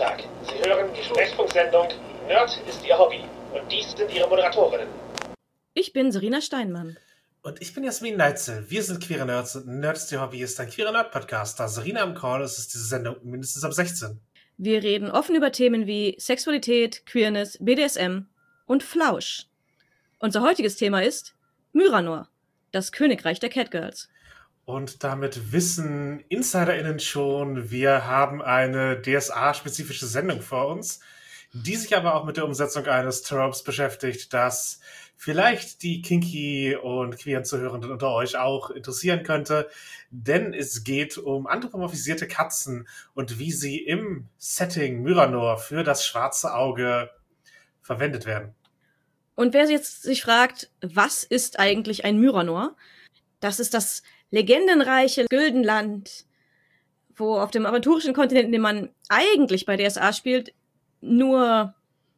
Tag. Sie hören die Sprechfunksendung Nerd ist Ihr Hobby. Und dies sind Ihre Moderatorinnen. Ich bin Serena Steinmann. Und ich bin Jasmin Neitzel. Wir sind Queere Nerds und Nerd ist Ihr Hobby ist ein queerer Nerd-Podcast. Da Serena am Call ist, ist diese Sendung mindestens ab 16. Wir reden offen über Themen wie Sexualität, Queerness, BDSM und Flausch. Unser heutiges Thema ist Myranor, das Königreich der Catgirls. Und damit wissen InsiderInnen schon, wir haben eine DSA-spezifische Sendung vor uns, die sich aber auch mit der Umsetzung eines Tropes beschäftigt, das vielleicht die kinky und queeren Zuhörenden unter euch auch interessieren könnte, denn es geht um anthropomorphisierte Katzen und wie sie im Setting Myranor für das schwarze Auge verwendet werden. Und wer jetzt sich fragt, was ist eigentlich ein Myranor? Das ist das legendenreiche Güldenland, wo auf dem aventurischen Kontinent, in dem man eigentlich bei DSA spielt, nur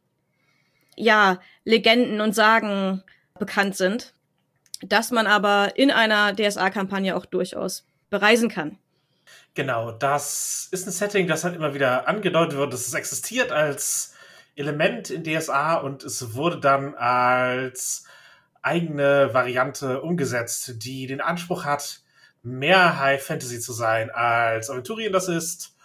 Legenden und Sagen bekannt sind, dass man aber in einer DSA-Kampagne auch durchaus bereisen kann. Genau, das ist ein Setting, das halt immer wieder angedeutet wird, dass es existiert als Element in DSA und es wurde dann als eigene Variante umgesetzt, die den Anspruch hat, mehr High Fantasy zu sein, als Aventurien das ist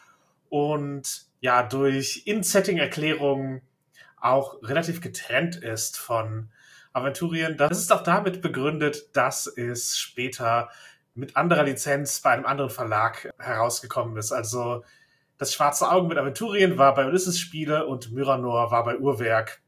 und ja, durch In-Setting-Erklärungen auch relativ getrennt ist von Aventurien. Das ist auch damit begründet, dass es später mit anderer Lizenz bei einem anderen Verlag herausgekommen ist. Also das Schwarze Auge mit Aventurien war bei Ulysses Spiele und Myranor war bei Uhrwerk.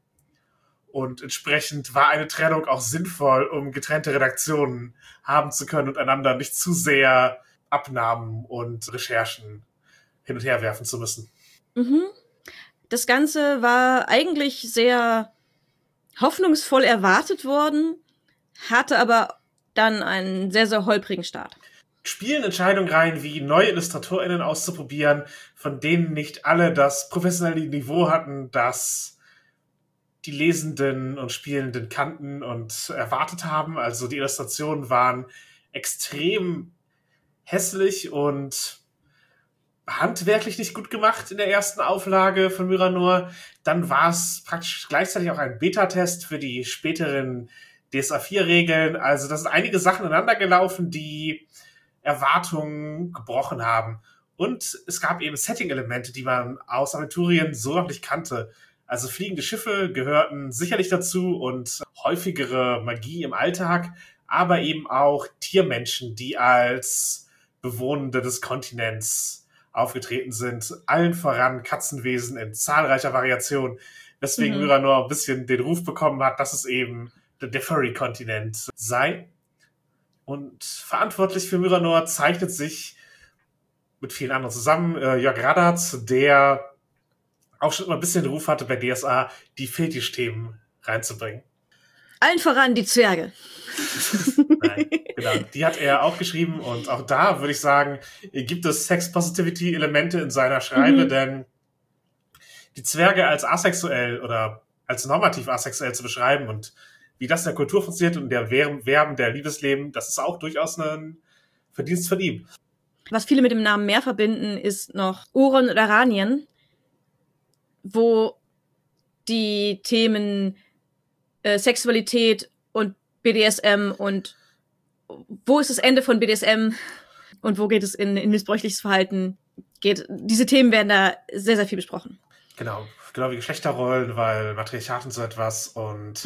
Und entsprechend war eine Trennung auch sinnvoll, um getrennte Redaktionen haben zu können und einander nicht zu sehr Abnahmen und Recherchen hin und her werfen zu müssen. Mhm. Das Ganze war eigentlich sehr hoffnungsvoll erwartet worden, hatte aber dann einen sehr, sehr holprigen Start. Spielen Entscheidungen rein, wie neue IllustratorInnen auszuprobieren, von denen nicht alle das professionelle Niveau hatten, das die Lesenden und Spielenden kannten und erwartet haben. Also die Illustrationen waren extrem hässlich und handwerklich nicht gut gemacht in der ersten Auflage von Myranor. Dann war es praktisch gleichzeitig auch ein Beta-Test für die späteren DSA 4-Regeln. Also da sind einige Sachen ineinander gelaufen, die Erwartungen gebrochen haben. Und es gab eben Setting-Elemente, die man aus Aventurien so noch nicht kannte. Also fliegende Schiffe gehörten sicherlich dazu und häufigere Magie im Alltag, aber eben auch Tiermenschen, die als Bewohnende des Kontinents aufgetreten sind. Allen voran Katzenwesen in zahlreicher Variation, weswegen Myranor ein bisschen den Ruf bekommen hat, dass es eben der Furry-Kontinent sei. Und verantwortlich für Myranor zeichnet sich mit vielen anderen zusammen Jörg Radatz, der auch schon immer ein bisschen den Ruf hatte, bei DSA die Fetisch-Themen reinzubringen. Allen voran die Zwerge. Nein, genau. Die hat er auch geschrieben und auch da würde ich sagen, gibt es Sex-Positivity-Elemente in seiner Schreibe, denn die Zwerge als asexuell oder als normativ asexuell zu beschreiben und wie das in der Kultur funktioniert und der Verben der Liebesleben, das ist auch durchaus ein Verdienst von ihm. Was viele mit dem Namen mehr verbinden, ist noch Oron oder Ranien, wo die Themen Sexualität und BDSM und wo ist das Ende von BDSM und wo geht es in missbräuchliches Verhalten geht. Diese Themen werden da sehr, sehr viel besprochen. Genau wie Geschlechterrollen, weil Matriarchat und so etwas und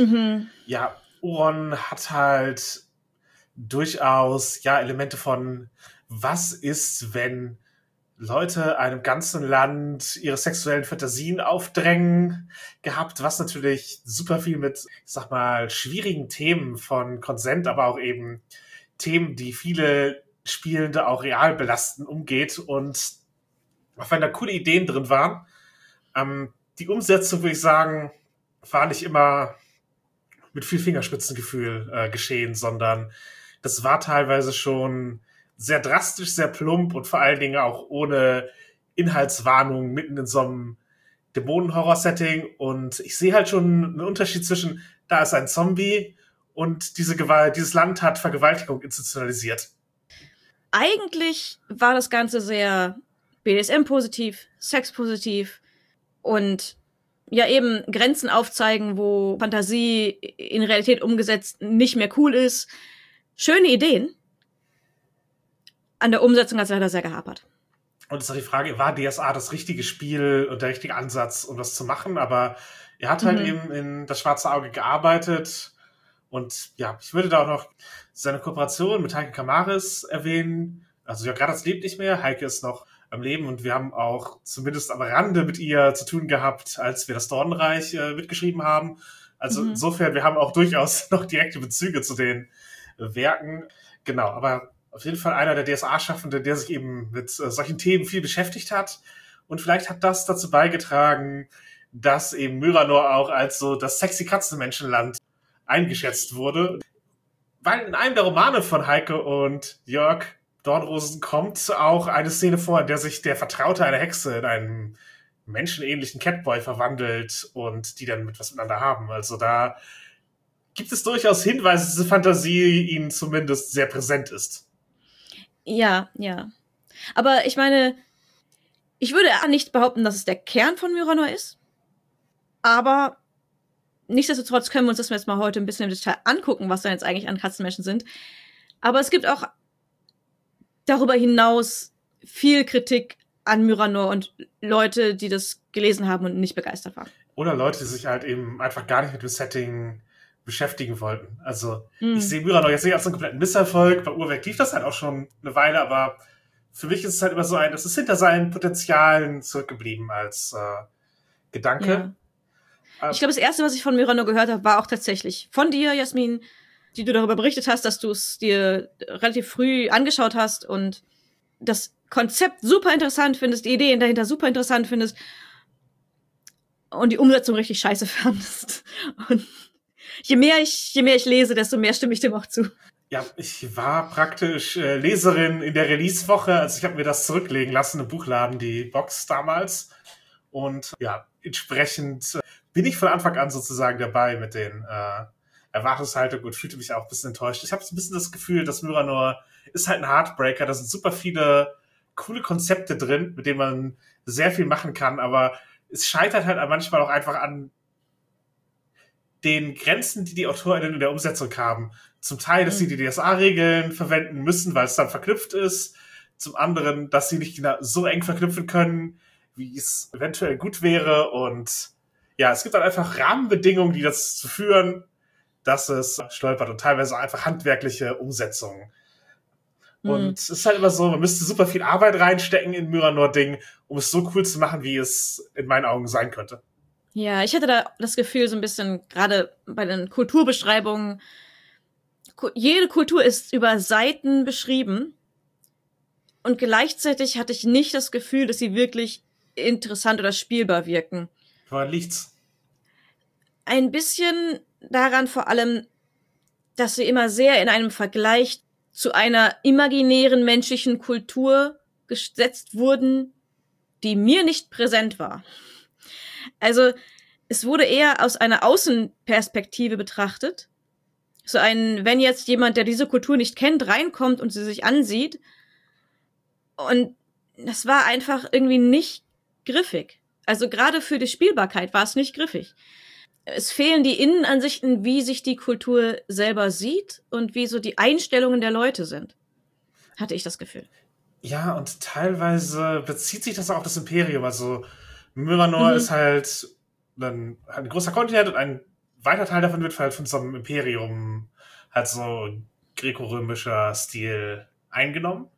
Oron hat halt durchaus Elemente von was ist, wenn Leute einem ganzen Land ihre sexuellen Fantasien aufdrängen gehabt, was natürlich super viel mit, ich sag mal, schwierigen Themen von Consent, aber auch eben Themen, die viele Spielende auch real belasten, umgeht und auch wenn da coole Ideen drin waren, die Umsetzung, würde ich sagen, war nicht immer mit viel Fingerspitzengefühl geschehen, sondern das war teilweise schon sehr drastisch, sehr plump und vor allen Dingen auch ohne Inhaltswarnung mitten in so einem Dämonen-Horror-Setting. Und ich sehe halt schon einen Unterschied zwischen, da ist ein Zombie und dieses Land hat Vergewaltigung institutionalisiert. Eigentlich war das Ganze sehr BDSM-positiv, Sex-positiv, und ja eben Grenzen aufzeigen, wo Fantasie in Realität umgesetzt nicht mehr cool ist. Schöne Ideen. An der Umsetzung hat es leider sehr gehapert. Und es ist auch die Frage, war DSA das richtige Spiel und der richtige Ansatz, um das zu machen? Aber er hat halt eben in Das Schwarze Auge gearbeitet. Und ja, ich würde da auch noch seine Kooperation mit Heike Kamaris erwähnen. Also ja, gerade das lebt nicht mehr. Heike ist noch am Leben und wir haben auch zumindest am Rande mit ihr zu tun gehabt, als wir das Dornenreich mitgeschrieben haben. Also insofern, wir haben auch durchaus noch direkte Bezüge zu den Werken. Genau, aber auf jeden Fall einer der DSA-Schaffenden, der sich eben mit solchen Themen viel beschäftigt hat. Und vielleicht hat das dazu beigetragen, dass eben Myranor auch als so das sexy Katzenmenschenland eingeschätzt wurde. Weil in einem der Romane von Heike und Jörg Dornrosen kommt auch eine Szene vor, in der sich der Vertraute einer Hexe in einen menschenähnlichen Catboy verwandelt und die dann etwas miteinander haben. Also da gibt es durchaus Hinweise, dass diese Fantasie ihnen zumindest sehr präsent ist. Ja, ja. Aber ich meine, ich würde nicht behaupten, dass es der Kern von Myranor ist. Aber nichtsdestotrotz können wir uns das jetzt mal heute ein bisschen im Detail angucken, was da jetzt eigentlich an Katzenmenschen sind. Aber es gibt auch darüber hinaus viel Kritik an Myranor und Leute, die das gelesen haben und nicht begeistert waren. Oder Leute, die sich halt eben einfach gar nicht mit dem Setting beschäftigen wollten. Also ich sehe Myranor jetzt nicht als einen kompletten Misserfolg. Bei Uhrwerk lief das halt auch schon eine Weile, aber für mich ist es halt immer so das ist hinter seinen Potenzialen zurückgeblieben als Gedanke. Ja. Ich glaube, das Erste, was ich von Myranor gehört habe, war auch tatsächlich von dir, Jasmin, die du darüber berichtet hast, dass du es dir relativ früh angeschaut hast und das Konzept super interessant findest, die Ideen dahinter super interessant findest und die Umsetzung richtig scheiße fandest. Und je mehr ich lese, desto mehr stimme ich dem auch zu. Ja, ich war praktisch Leserin in der Release-Woche, also ich habe mir das zurücklegen lassen im Buchladen, die Box damals. Und ja, entsprechend bin ich von Anfang an sozusagen dabei mit den Erwartungshaltungen und fühlte mich auch ein bisschen enttäuscht. Ich habe so ein bisschen das Gefühl, dass Myranor ist halt ein Heartbreaker, da sind super viele coole Konzepte drin, mit denen man sehr viel machen kann, aber es scheitert halt manchmal auch einfach an den Grenzen, die die AutorInnen in der Umsetzung haben. Zum Teil, dass sie die DSA-Regeln verwenden müssen, weil es dann verknüpft ist. Zum anderen, dass sie nicht so eng verknüpfen können, wie es eventuell gut wäre. Und ja, es gibt dann einfach Rahmenbedingungen, die dazu führen, dass es stolpert und teilweise einfach handwerkliche Umsetzungen. Und es ist halt immer so, man müsste super viel Arbeit reinstecken in Myranor-Ding, um es so cool zu machen, wie es in meinen Augen sein könnte. Ja, ich hatte da das Gefühl, so ein bisschen, gerade bei den Kulturbeschreibungen, jede Kultur ist über Seiten beschrieben und gleichzeitig hatte ich nicht das Gefühl, dass sie wirklich interessant oder spielbar wirken. Woran liegt's? Ein bisschen daran vor allem, dass sie immer sehr in einem Vergleich zu einer imaginären menschlichen Kultur gesetzt wurden, die mir nicht präsent war. Also, es wurde eher aus einer Außenperspektive betrachtet. So wenn jetzt jemand, der diese Kultur nicht kennt, reinkommt und sie sich ansieht. Und das war einfach irgendwie nicht griffig. Also gerade für die Spielbarkeit war es nicht griffig. Es fehlen die Innenansichten, wie sich die Kultur selber sieht und wie so die Einstellungen der Leute sind. Hatte ich das Gefühl. Ja, und teilweise bezieht sich das auch auf das Imperium. Also Myranor ist halt dann ein großer Kontinent und ein weiter Teil davon wird halt von so einem Imperium, halt so greco-römischer Stil eingenommen.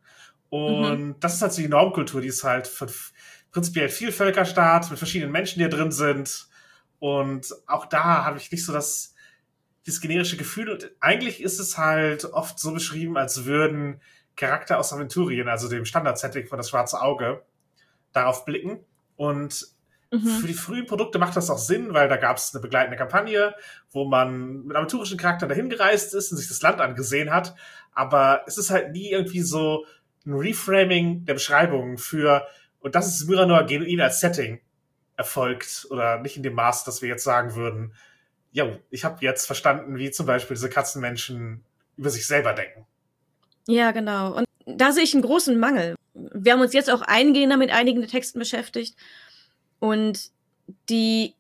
Und das ist halt so die Normkultur, die ist halt prinzipiell Vielvölkerstaat mit verschiedenen Menschen, die da drin sind. Und auch da habe ich nicht so dieses generische Gefühl. Und eigentlich ist es halt oft so beschrieben, als würden Charakter aus Aventurien, also dem Standard-Setting von Das Schwarze Auge, darauf blicken. Und für die frühen Produkte macht das auch Sinn, weil da gab es eine begleitende Kampagne, wo man mit aventurischen Charakteren dahin gereist ist und sich das Land angesehen hat. Aber es ist halt nie irgendwie so ein Reframing der Beschreibungen und das ist Myranor genuin als Setting erfolgt oder nicht in dem Maß, dass wir jetzt sagen würden, ja, ich habe jetzt verstanden, wie zum Beispiel diese Katzenmenschen über sich selber denken. Ja, genau. Und da sehe ich einen großen Mangel. Wir haben uns jetzt auch eingehender mit einigen Texten beschäftigt. Und die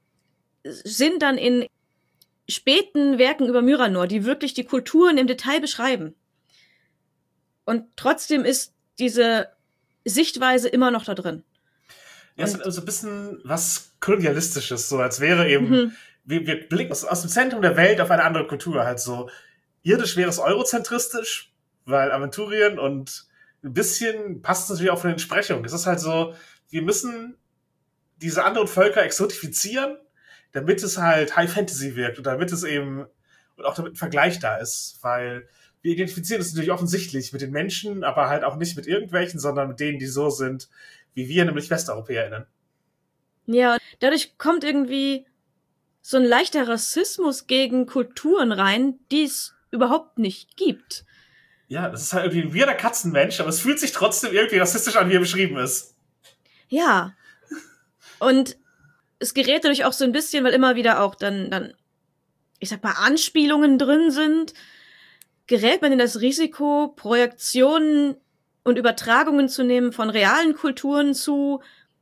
sind dann in späten Werken über Myrranor, die wirklich die Kulturen im Detail beschreiben. Und trotzdem ist diese Sichtweise immer noch da drin. Ja, es ist so ein bisschen was Kolonialistisches, so als wäre eben, wir blicken aus dem Zentrum der Welt auf eine andere Kultur, halt so irdisch wäre es eurozentristisch, weil Aventurien und ein bisschen passt es natürlich auch von den Entsprechungen. Es ist halt so, wir müssen diese anderen Völker exotifizieren, damit es halt High Fantasy wirkt und damit es eben, und auch damit ein Vergleich da ist, weil wir identifizieren es natürlich offensichtlich mit den Menschen, aber halt auch nicht mit irgendwelchen, sondern mit denen, die so sind, wie wir, nämlich WesteuropäerInnen. Ja, dadurch kommt irgendwie so ein leichter Rassismus gegen Kulturen rein, die es überhaupt nicht gibt. Ja, das ist halt irgendwie ein weirder Katzenmensch, aber es fühlt sich trotzdem irgendwie rassistisch an, wie er beschrieben ist. Ja. Und es gerät dadurch auch so ein bisschen, weil immer wieder auch dann, ich sag mal, Anspielungen drin sind, gerät man in das Risiko, Projektionen und Übertragungen zu nehmen von realen Kulturen zu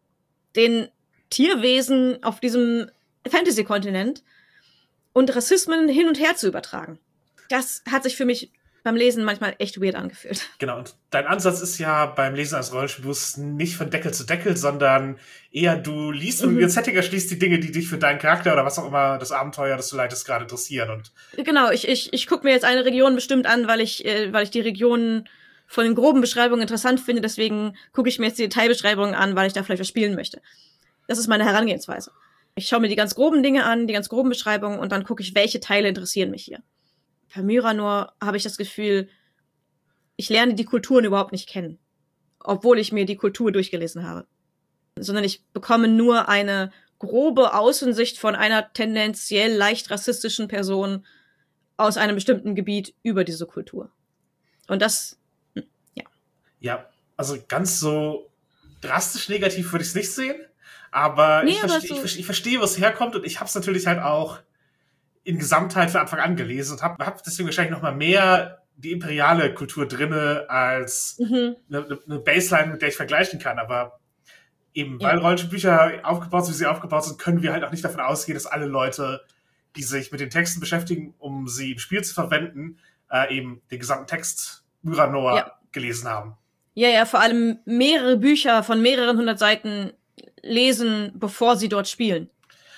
den Tierwesen auf diesem Fantasy-Kontinent und Rassismen hin und her zu übertragen. Das hat sich für mich beim Lesen manchmal echt weird angefühlt. Genau, und dein Ansatz ist ja beim Lesen als Rollenspielbus nicht von Deckel zu Deckel, sondern eher du liest und den Setting erschließt die Dinge, die dich für deinen Charakter oder was auch immer, das Abenteuer, das du leitest, gerade interessieren. Und genau, ich gucke mir jetzt eine Region bestimmt an, weil ich die Regionen von den groben Beschreibungen interessant finde, deswegen gucke ich mir jetzt die Detailbeschreibungen an, weil ich da vielleicht was spielen möchte. Das ist meine Herangehensweise. Ich schaue mir die ganz groben Dinge an, die ganz groben Beschreibungen und dann gucke ich, welche Teile interessieren mich hier. Bei Myrranor habe ich das Gefühl, ich lerne die Kulturen überhaupt nicht kennen, obwohl ich mir die Kultur durchgelesen habe. Sondern ich bekomme nur eine grobe Außensicht von einer tendenziell leicht rassistischen Person aus einem bestimmten Gebiet über diese Kultur. Und das, ja. Ja, also ganz so drastisch negativ würde ich es nicht sehen, aber Nee, ich verstehe, wo es herkommt und ich habe es natürlich halt auch in Gesamtheit von Anfang an gelesen und hab deswegen wahrscheinlich noch mal mehr die imperiale Kultur drinne als eine Baseline, mit der ich vergleichen kann. Aber eben, weil Rollenspielbücher aufgebaut sind, wie sie aufgebaut sind, können wir halt auch nicht davon ausgehen, dass alle Leute, die sich mit den Texten beschäftigen, um sie im Spiel zu verwenden, eben den gesamten Text Myrranor gelesen haben. Ja, vor allem mehrere Bücher von mehreren 100 Seiten lesen, bevor sie dort spielen.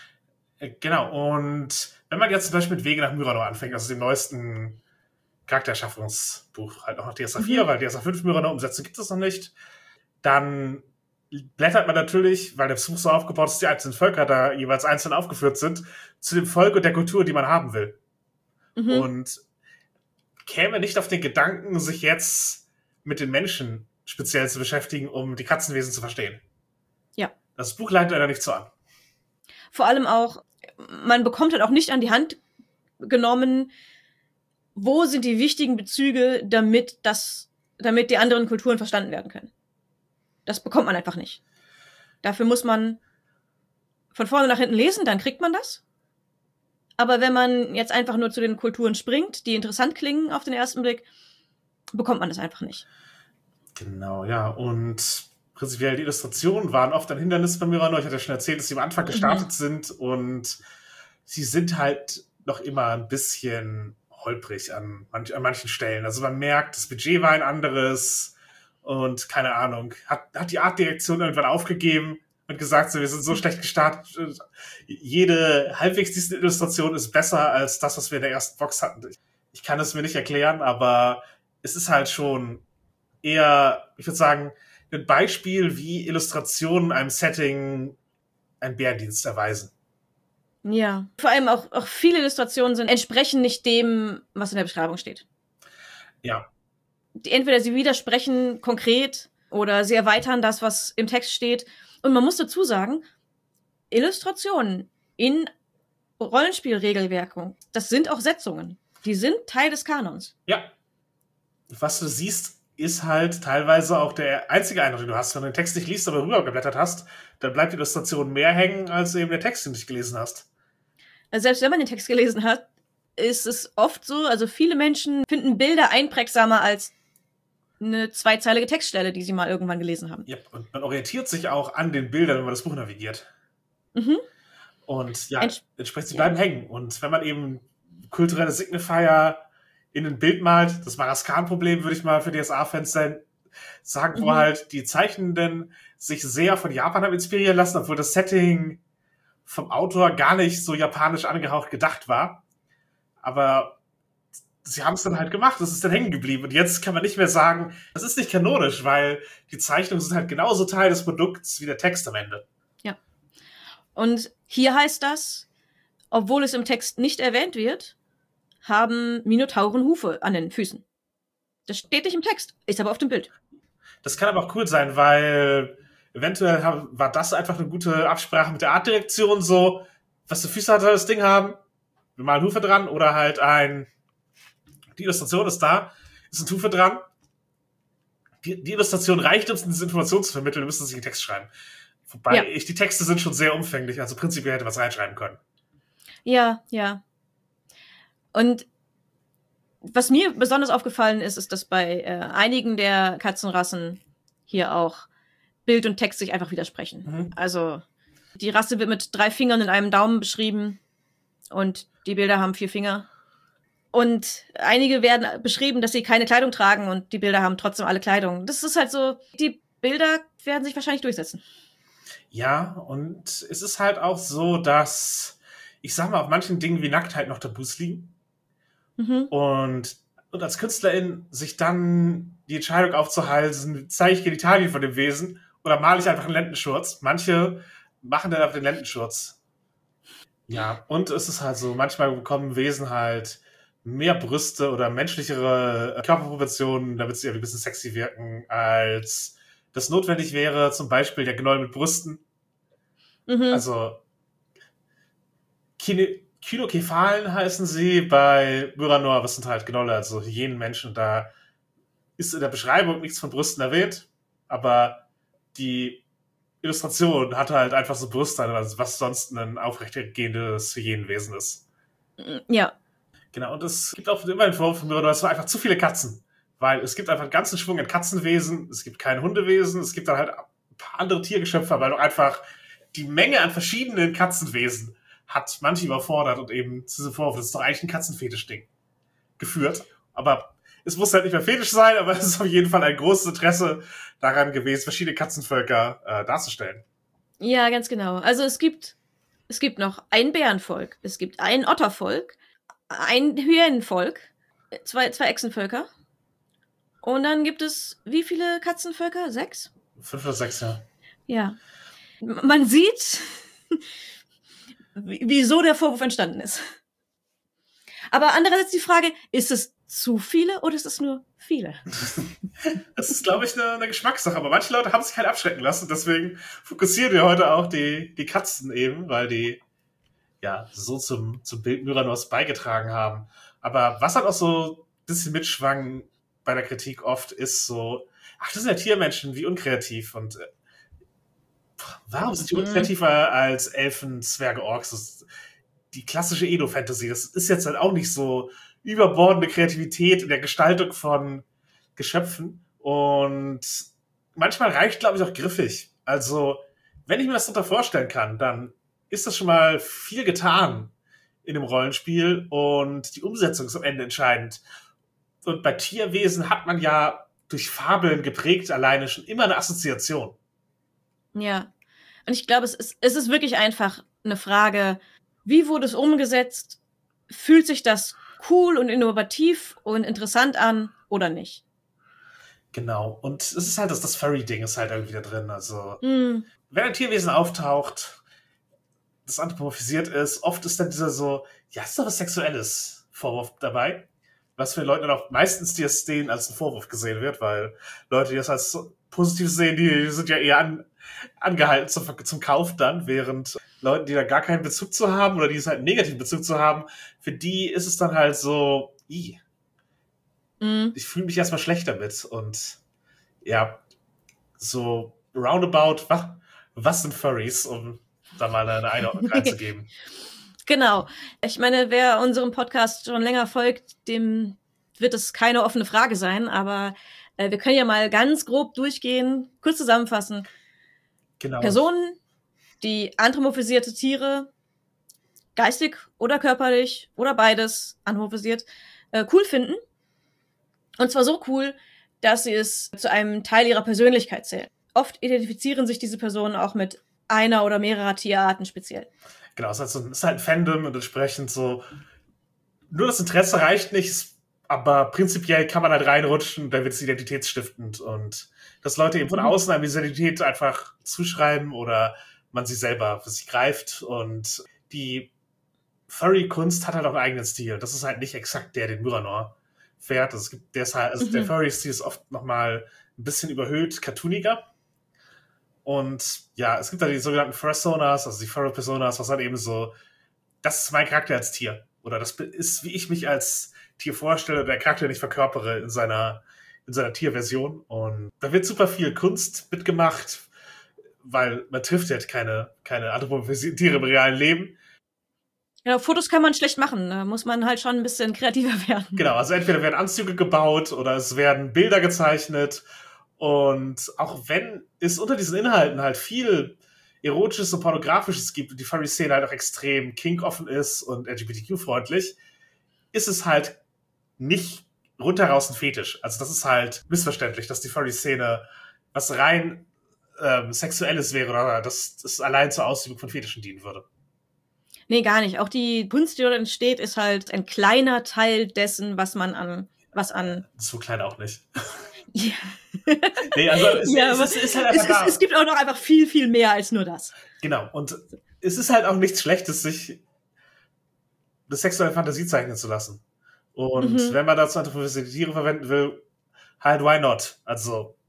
Genau, und wenn man jetzt zum Beispiel mit Wege nach Myrranor anfängt, also dem neuesten Charaktererschaffungsbuch, halt noch nach DSA 4, weil DSA 5 Myrranor-Umsätze gibt es noch nicht, dann blättert man natürlich, weil das Buch so aufgebaut ist, dass die einzelnen Völker da jeweils einzeln aufgeführt sind, zu dem Volk und der Kultur, die man haben will. Und käme nicht auf den Gedanken, sich jetzt mit den Menschen speziell zu beschäftigen, um die Katzenwesen zu verstehen. Ja. Das Buch leitet einer nicht so an. Vor allem auch, man bekommt halt auch nicht an die Hand genommen, wo sind die wichtigen Bezüge, damit die anderen Kulturen verstanden werden können. Das bekommt man einfach nicht. Dafür muss man von vorne nach hinten lesen, dann kriegt man das. Aber wenn man jetzt einfach nur zu den Kulturen springt, die interessant klingen auf den ersten Blick, bekommt man das einfach nicht. Genau, ja. Und prinzipiell die Illustrationen waren oft ein Hindernis bei Myrranor. Ich hatte ja schon erzählt, dass sie am Anfang gestartet sind und sie sind halt noch immer ein bisschen holprig an manchen Stellen. Also man merkt, das Budget war ein anderes und keine Ahnung, hat die Artdirektion irgendwann aufgegeben und gesagt, so, wir sind so schlecht gestartet. Jede halbwegs decente Illustration ist besser als das, was wir in der ersten Box hatten. Ich kann es mir nicht erklären, aber es ist halt schon eher, ich würde sagen, ein Beispiel, wie Illustrationen einem Setting einen Bärendienst erweisen. Ja. Vor allem auch viele Illustrationen entsprechen nicht dem, was in der Beschreibung steht. Ja. Entweder sie widersprechen konkret oder sie erweitern das, was im Text steht. Und man muss dazu sagen, Illustrationen in Rollenspielregelwerken, das sind auch Setzungen. Die sind Teil des Kanons. Ja. Was du siehst, ist halt teilweise auch der einzige Eindruck, den du hast. Wenn du den Text nicht liest, aber rübergeblättert hast, dann bleibt die Illustration mehr hängen, als eben der Text, den du nicht gelesen hast. Also selbst wenn man den Text gelesen hat, ist es oft so, also viele Menschen finden Bilder einprägsamer als eine zweizeilige Textstelle, die sie mal irgendwann gelesen haben. Ja, und man orientiert sich auch an den Bildern, wenn man das Buch navigiert. Mhm. Und ja, entsprechend, sie bleiben hängen. Und wenn man eben kulturelle Signifier in ein Bild malt, das Maraskan-Problem, würde ich mal für DSA-Fans sagen, wo halt die Zeichnenden sich sehr von Japan haben inspirieren lassen, obwohl das Setting vom Autor gar nicht so japanisch angehaucht gedacht war. Aber sie haben es dann halt gemacht, das ist dann hängen geblieben. Und jetzt kann man nicht mehr sagen, das ist nicht kanonisch, weil die Zeichnungen sind halt genauso Teil des Produkts wie der Text am Ende. Ja. Und hier heißt das, obwohl es im Text nicht erwähnt wird, haben Minotauren Hufe an den Füßen. Das steht nicht im Text, ist aber auf dem Bild. Das kann aber auch cool sein, weil eventuell war das einfach eine gute Absprache mit der Artdirektion, so, was für Füße hat das Ding haben, wir malen Hufe dran, oder halt die Illustration ist da, ist ein Hufe dran. Die Illustration reicht, um diese Information zu vermitteln, wir müssen sich einen Text schreiben. Wobei die Texte sind schon sehr umfänglich, also prinzipiell hätte was reinschreiben können. Ja. Und was mir besonders aufgefallen ist, dass bei einigen der Katzenrassen hier auch Bild und Text sich einfach widersprechen. Mhm. Also die Rasse wird mit 3 Fingern in einem Daumen beschrieben und die Bilder haben 4 Finger. Und einige werden beschrieben, dass sie keine Kleidung tragen und die Bilder haben trotzdem alle Kleidung. Das ist halt so, die Bilder werden sich wahrscheinlich durchsetzen. Ja, und es ist halt auch so, dass, ich sag mal, auf manchen Dingen wie Nacktheit noch Tabus liegen. Mhm. Und als Künstlerin sich dann die Entscheidung aufzuhalsen, zeige ich Genitalien von dem Wesen oder male ich einfach einen Lendenschurz. Manche machen dann auf den Lendenschurz. Ja, und es ist halt so, manchmal bekommen Wesen halt mehr Brüste oder menschlichere Körperproportionen, damit sie ein bisschen sexy wirken, als das notwendig wäre, zum Beispiel der Gnoll mit Brüsten. Mhm. Also Kynokephalen heißen sie bei Myranor, was sind halt Gnolle, also Hyänenmenschen. Da ist in der Beschreibung nichts von Brüsten erwähnt, aber die Illustration hat halt einfach so Brüste, also was sonst ein aufrechtgehendes Hyänenwesen ist. Ja. Genau, und es gibt auch immer den Vorwurf von Myranor, es waren einfach zu viele Katzen. Weil es gibt einfach einen ganzen Schwung an Katzenwesen, es gibt kein Hundewesen, es gibt dann halt ein paar andere Tiergeschöpfe, weil doch einfach die Menge an verschiedenen Katzenwesen hat manche überfordert und eben zu diesem Vorwurf, das ist doch eigentlich ein Katzenfetisch-Ding, geführt. Aber es muss halt nicht mehr fetisch sein, aber es ist auf jeden Fall ein großes Interesse daran gewesen, verschiedene Katzenvölker darzustellen. Ja, ganz genau. Also es gibt noch ein Bärenvolk, es gibt ein Ottervolk, ein Hyänenvolk, zwei Echsenvölker. Und dann gibt es wie viele Katzenvölker? 6? 5 oder 6, ja. Ja. Man sieht, wieso der Vorwurf entstanden ist. Aber andererseits die Frage, ist es zu viele oder ist es nur viele? Das ist, glaube ich, eine Geschmackssache. Aber manche Leute haben sich halt abschrecken lassen. Deswegen fokussieren wir heute auch die Katzen eben, weil die ja so zum Bild Myranors beigetragen haben. Aber was halt auch so ein bisschen mitschwang bei der Kritik oft ist so, ach, das sind ja Tiermenschen, wie unkreativ. Und warum sind die unkreativer als Elfen, Zwerge, Orks? Das ist die klassische Edo-Fantasy. Das ist jetzt halt auch nicht so überbordende Kreativität in der Gestaltung von Geschöpfen. Und manchmal reicht, glaube ich, auch griffig. Also, wenn ich mir das darunter vorstellen kann, dann ist das schon mal viel getan in dem Rollenspiel und die Umsetzung ist am Ende entscheidend. Und bei Tierwesen hat man ja durch Fabeln geprägt alleine schon immer eine Assoziation. Ja. Und ich glaube, es ist wirklich einfach eine Frage, wie wurde es umgesetzt? Fühlt sich das cool und innovativ und interessant an oder nicht? Genau. Und es ist halt das Furry-Ding ist halt irgendwie da drin. Also, wenn ein Tierwesen auftaucht, das anthropomorphisiert ist, oft ist dann dieser so, ja, ist doch was Sexuelles Vorwurf dabei. Was für Leute auch meistens denen als ein Vorwurf gesehen wird, weil Leute, die das als positiv sehen, die sind ja eher angehalten zum Kauf dann, während Leute, die da gar keinen Bezug zu haben oder die es halt einen negativen Bezug zu haben, für die ist es dann halt so, ich fühle mich erstmal schlecht damit und ja, so roundabout, was sind Furries, um da mal eine Einordnung reinzugeben. Genau. Ich meine, wer unserem Podcast schon länger folgt, dem wird es keine offene Frage sein, aber Wir können ja mal ganz grob durchgehen, kurz zusammenfassen. Genau. Personen, die anthropomorphisierte Tiere, geistig oder körperlich oder beides anthropomorphisiert, cool finden. Und zwar so cool, dass sie es zu einem Teil ihrer Persönlichkeit zählen. Oft identifizieren sich diese Personen auch mit einer oder mehrerer Tierarten speziell. Genau, es ist halt ein Fandom und entsprechend so, nur das Interesse reicht nicht, aber prinzipiell kann man halt reinrutschen, dann wird es identitätsstiftend und dass Leute eben von außen eine Identität einfach zuschreiben oder man sie selber für sich greift und die Furry-Kunst hat halt auch einen eigenen Stil. Das ist halt nicht exakt den Myranoir fährt. Also der Furry-Stil ist oft nochmal ein bisschen überhöht, cartooniger. Und ja, es gibt da die sogenannten Fursonas, also die Furry-Personas, was halt eben so, das ist mein Charakter als Tier. Oder das ist, wie ich mich als Tier vorstelle, der Charakter nicht verkörpere in seiner Tierversion. Und da wird super viel Kunst mitgemacht, weil man trifft halt keine anthropomorphisierte Tiere im realen Leben. Ja, Fotos kann man schlecht machen, da muss man halt schon ein bisschen kreativer werden. Genau, also entweder werden Anzüge gebaut oder es werden Bilder gezeichnet. Und auch wenn es unter diesen Inhalten halt viel Erotisches und Pornografisches gibt und die Furry-Szene halt auch extrem kink-offen ist und LGBTQ-freundlich, ist es halt nicht rundheraus ein Fetisch. Also das ist halt missverständlich, dass die Furry-Szene was rein Sexuelles wäre oder dass es allein zur Ausübung von Fetischen dienen würde. Nee, gar nicht. Auch die Kunst, die dort entsteht, ist halt ein kleiner Teil dessen, was So klein auch nicht. Ja. Nee, also es ist halt einfach da. Es gibt auch noch einfach viel, viel mehr als nur das. Genau. Und es ist halt auch nichts Schlechtes, sich eine sexuelle Fantasie zeichnen zu lassen. Und wenn man dazu anthropomorphisierte Tiere verwenden will, halt why not? Also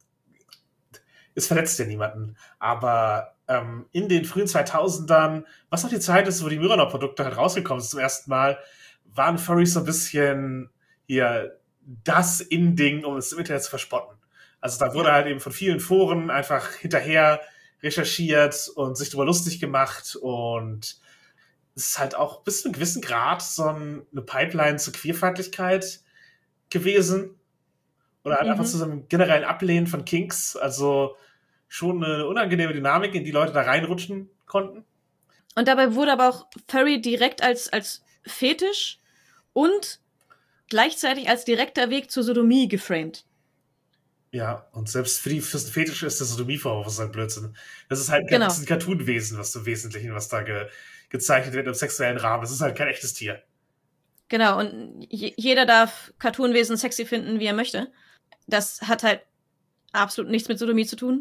es verletzt ja niemanden. Aber in den frühen 2000ern, was auch die Zeit ist, wo die Myranoir-Produkte halt rausgekommen sind zum ersten Mal, waren Furries so ein bisschen hier das In-Ding, um es im Internet zu verspotten. Also da wurde halt eben von vielen Foren einfach hinterher recherchiert und sich darüber lustig gemacht und es ist halt auch bis zu einem gewissen Grad so eine Pipeline zur Queerfeindlichkeit gewesen. Oder halt einfach zu so einem generellen Ablehnen von Kinks. Also schon eine unangenehme Dynamik, in die Leute da reinrutschen konnten. Und dabei wurde aber auch Furry direkt als Fetisch und gleichzeitig als direkter Weg zur Sodomie geframed. Ja, und selbst fürs Fetisch ist der Sodomie-Vorwurf halt Blödsinn. Das ist halt Genau. ein Cartoon-Wesen, was im Wesentlichen, was da gezeichnet wird im sexuellen Rahmen. Das ist halt kein echtes Tier. Genau, und jeder darf Cartoonwesen sexy finden, wie er möchte. Das hat halt absolut nichts mit Sodomie zu tun.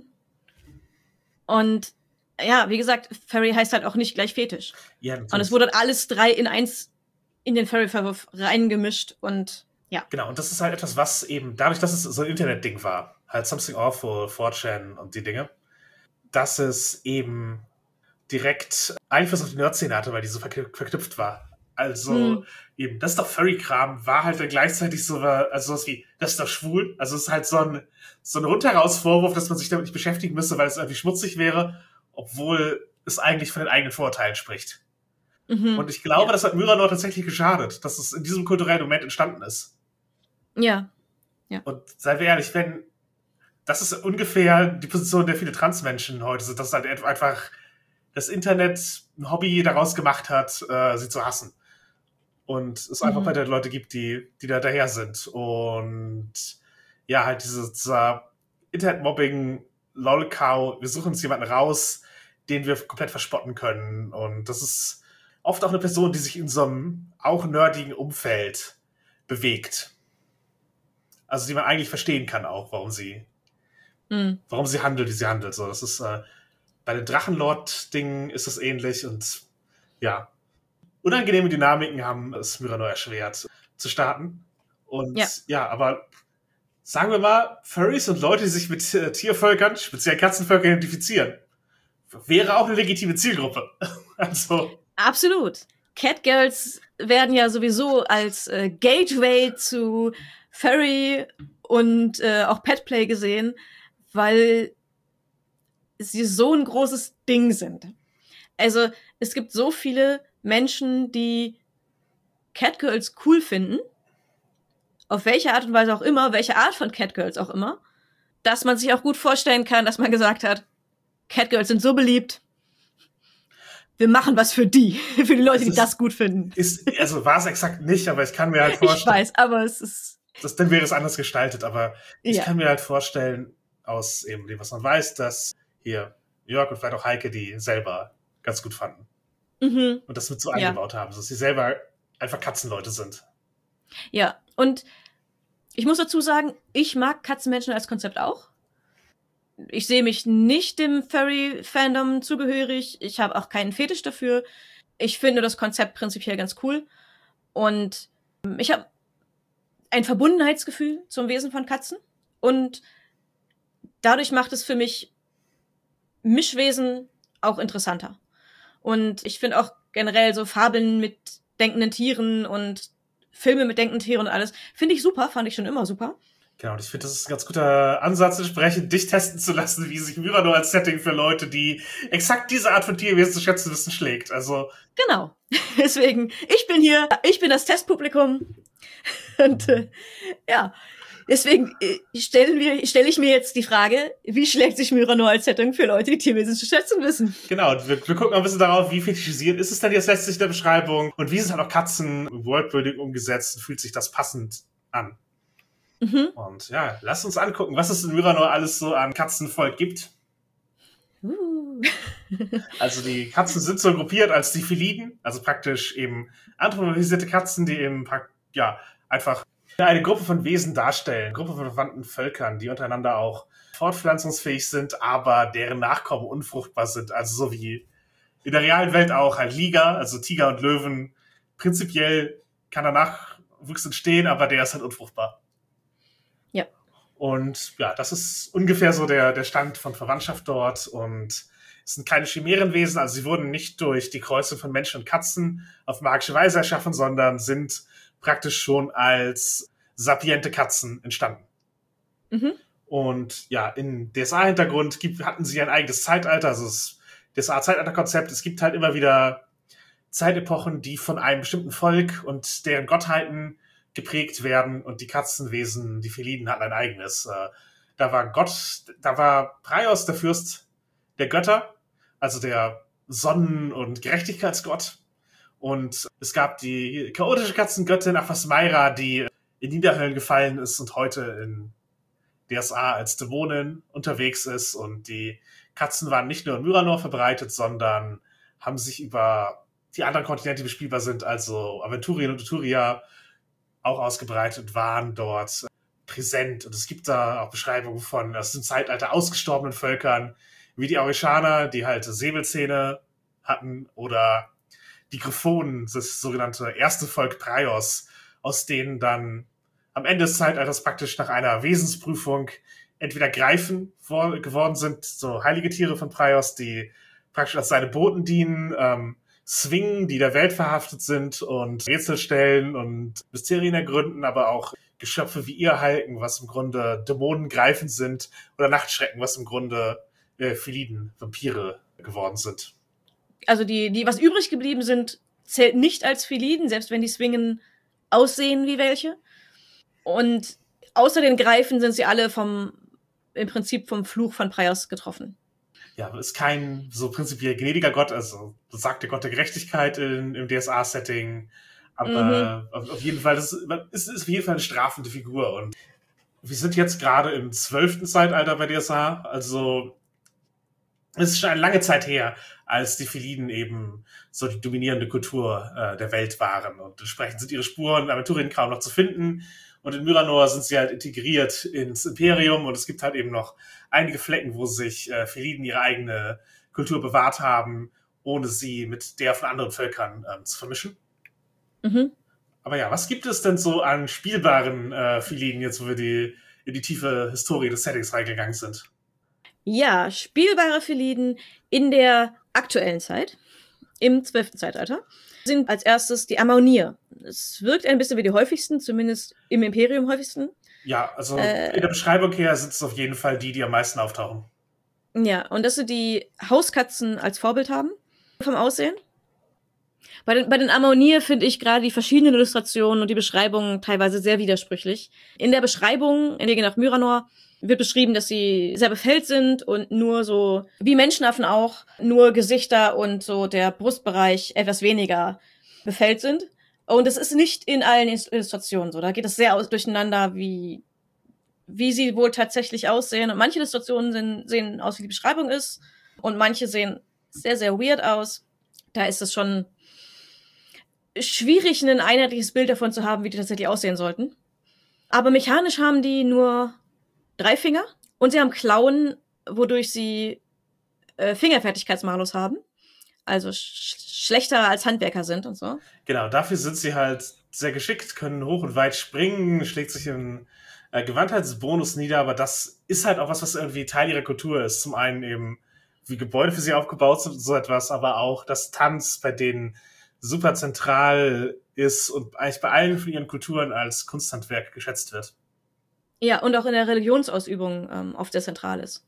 Und ja, wie gesagt, Furry heißt halt auch nicht gleich Fetisch. Ja, und es wurde alles 3 in 1 in den Furry-Verwurf reingemischt und ja. Genau, und das ist halt etwas, was eben, dadurch, dass es so ein Internet-Ding war, halt Something Awful, 4chan und die Dinge, dass es eben direkt Einfluss auf die Nerd-Szene hatte, weil die so verknüpft war. Also eben, das ist doch Furry-Kram, war halt dann gleichzeitig sowas wie, das ist doch schwul. Also es ist halt so ein Rundheraus-Vorwurf, dass man sich damit nicht beschäftigen müsste, weil es irgendwie schmutzig wäre, obwohl es eigentlich von den eigenen Vorurteilen spricht. Und ich glaube, das hat Myranoir tatsächlich geschadet, dass es in diesem kulturellen Moment entstanden ist. Ja. Und seien wir ehrlich, das ist ungefähr die Position, der viele Transmenschen heute sind, dass halt einfach das Internet ein Hobby daraus gemacht hat, sie zu hassen. Und es einfach weiter Leute gibt, die da daher sind. Und ja, halt dieser Internet-Mobbing, Lolcow, wir suchen uns jemanden raus, den wir komplett verspotten können. Und das ist oft auch eine Person, die sich in so einem auch nerdigen Umfeld bewegt. Also die man eigentlich verstehen kann auch, warum sie handelt, wie sie handelt. So, das ist bei den Drachenlord-Dingen ist es ähnlich und ja, unangenehme Dynamiken haben es Myranoir erschwert zu starten. Und ja, aber sagen wir mal, Furries und Leute, die sich mit Tiervölkern, speziell Katzenvölkern identifizieren, wäre auch eine legitime Zielgruppe. Also absolut. Catgirls werden ja sowieso als Gateway zu Furry und auch Petplay gesehen, weil sie so ein großes Ding sind. Also es gibt so viele Menschen, die Catgirls cool finden, auf welche Art und Weise auch immer, welche Art von Catgirls auch immer, dass man sich auch gut vorstellen kann, dass man gesagt hat, Catgirls sind so beliebt, wir machen was für die Leute, die das gut finden. Also war es exakt nicht, aber ich kann mir halt vorstellen. Ich weiß, aber es ist... Dann wäre es anders gestaltet, aber ich kann mir halt vorstellen, aus eben dem, was man weiß, dass hier Jörg und vielleicht auch Heike die selber ganz gut fanden. Und das mit so eingebaut haben, dass sie selber einfach Katzenleute sind. Ja, und ich muss dazu sagen, ich mag Katzenmenschen als Konzept auch. Ich sehe mich nicht dem Furry-Fandom zugehörig. Ich habe auch keinen Fetisch dafür. Ich finde das Konzept prinzipiell ganz cool. Und ich habe ein Verbundenheitsgefühl zum Wesen von Katzen. Und dadurch macht es für mich Mischwesen auch interessanter. Und ich finde auch generell so Fabeln mit denkenden Tieren und Filme mit denkenden Tieren und alles, finde ich super, fand ich schon immer super. Genau, und ich finde, das ist ein ganz guter Ansatz, entsprechend dich testen zu lassen, wie sich Myrano als Setting für Leute, die exakt diese Art von Tierwesen zu schätzen wissen, schlägt. Also genau. Deswegen, ich bin das Testpublikum. Und ja, deswegen stelle ich mir jetzt die Frage, wie schlägt sich Myrano als Setting für Leute, die Tierwesen zu schätzen wissen? Genau, und wir gucken ein bisschen darauf, wie fetischisiert ist es denn jetzt letztlich in der Beschreibung und wie sind halt auch Katzen im Worldbuilding umgesetzt und fühlt sich das passend an. Und ja, lasst uns angucken, was es in Myrano alles so an Katzenvolk gibt. Also die Katzen sind so gruppiert als die Feliden, also praktisch eben anthropomorphisierte Katzen, die eben einfach eine Gruppe von Wesen darstellen, Gruppe von verwandten Völkern, die untereinander auch fortpflanzungsfähig sind, aber deren Nachkommen unfruchtbar sind, also so wie in der realen Welt auch halt Liga, also Tiger und Löwen. Prinzipiell kann da Nachwuchs entstehen, aber der ist halt unfruchtbar. Ja. Und ja, das ist ungefähr so der Stand von Verwandtschaft dort. Und es sind keine Chimärenwesen, also sie wurden nicht durch die Kreuzung von Menschen und Katzen auf magische Weise erschaffen, sondern sind praktisch schon als sapiente Katzen entstanden. Und ja, in DSA-Hintergrund hatten sie ein eigenes Zeitalter, also das DSA-Zeitalter-Konzept. Es gibt halt immer wieder Zeitepochen, die von einem bestimmten Volk und deren Gottheiten geprägt werden, und die Katzenwesen, die Feliden, hatten ein eigenes. Da war Praios der Fürst der Götter, also der Sonnen- und Gerechtigkeitsgott. Und es gab die chaotische Katzengöttin Aphasmaira, die in Niederhöllen gefallen ist und heute in DSA als Dämonin unterwegs ist. Und die Katzen waren nicht nur in Myrano verbreitet, sondern haben sich über die anderen Kontinente, die bespielbar sind, also Aventurien und Uturia, auch ausgebreitet und waren dort präsent. Und es gibt da auch Beschreibungen von aus dem Zeitalter ausgestorbenen Völkern, wie die Aurischaner, die halt Säbelzähne hatten, oder die Griffonen, das sogenannte erste Volk Praios, aus denen dann am Ende des Zeitalters praktisch nach einer Wesensprüfung entweder Greifen geworden sind, so heilige Tiere von Praios, die praktisch als seine Boten dienen, Swingen, die der Welt verhaftet sind und Rätsel stellen und Mysterien ergründen, aber auch Geschöpfe wie Irrhalken, was im Grunde Dämonen greifend sind, oder Nachtschrecken, was im Grunde Feliden, Vampire geworden sind. Also die was übrig geblieben sind, zählt nicht als Feliden, selbst wenn die Swingen aussehen wie welche. Und außer den Greifen sind sie alle im Prinzip vom Fluch von Praios getroffen. Ja, ist kein so prinzipiell gnädiger Gott, also sagt der Gott der Gerechtigkeit im DSA-Setting, aber auf jeden Fall, es ist auf jeden Fall eine strafende Figur. Und wir sind jetzt gerade im 12. Zeitalter bei DSA, also es ist schon eine lange Zeit her, als die Feliden eben so die dominierende Kultur der Welt waren. Und entsprechend sind ihre Spuren in Aventurien kaum noch zu finden. Und in Myrano sind sie halt integriert ins Imperium, und es gibt halt eben noch einige Flecken, wo sich Feliden ihre eigene Kultur bewahrt haben, ohne sie mit der von anderen Völkern zu vermischen. Aber ja, was gibt es denn so an spielbaren Feliden, jetzt wo wir in die tiefe Historie des Settings reingegangen sind? Ja, spielbare Feliden in der aktuellen Zeit, im 12. Zeitalter, sind als erstes die Amaunier. Es wirkt ein bisschen wie die häufigsten, zumindest im Imperium häufigsten. Ja, also in der Beschreibung her sind es auf jeden Fall die am meisten auftauchen. Ja, und dass sie die Hauskatzen als Vorbild haben, vom Aussehen. Bei den Ammonier finde ich gerade die verschiedenen Illustrationen und die Beschreibungen teilweise sehr widersprüchlich. In der Beschreibung, in Wege nach Myranor, wird beschrieben, dass sie sehr befällt sind und nur so, wie Menschenaffen auch, nur Gesichter und so der Brustbereich etwas weniger befällt sind. Und es ist nicht in allen Illustrationen so. Da geht es sehr durcheinander, wie sie wohl tatsächlich aussehen. Und manche Illustrationen sehen aus, wie die Beschreibung ist. Und manche sehen sehr, sehr weird aus. Da ist es schon schwierig, ein einheitliches Bild davon zu haben, wie die tatsächlich aussehen sollten. Aber mechanisch haben die nur 3 Finger und sie haben Klauen, wodurch sie Fingerfertigkeitsmalus haben. Also schlechter als Handwerker sind und so. Genau, dafür sind sie halt sehr geschickt, können hoch und weit springen, schlägt sich im Gewandtheitsbonus nieder, aber das ist halt auch was irgendwie Teil ihrer Kultur ist. Zum einen eben, wie Gebäude für sie aufgebaut sind und so etwas, aber auch das Tanz bei denen super zentral ist und eigentlich bei allen von ihren Kulturen als Kunsthandwerk geschätzt wird. Ja, und auch in der Religionsausübung oft sehr zentral ist.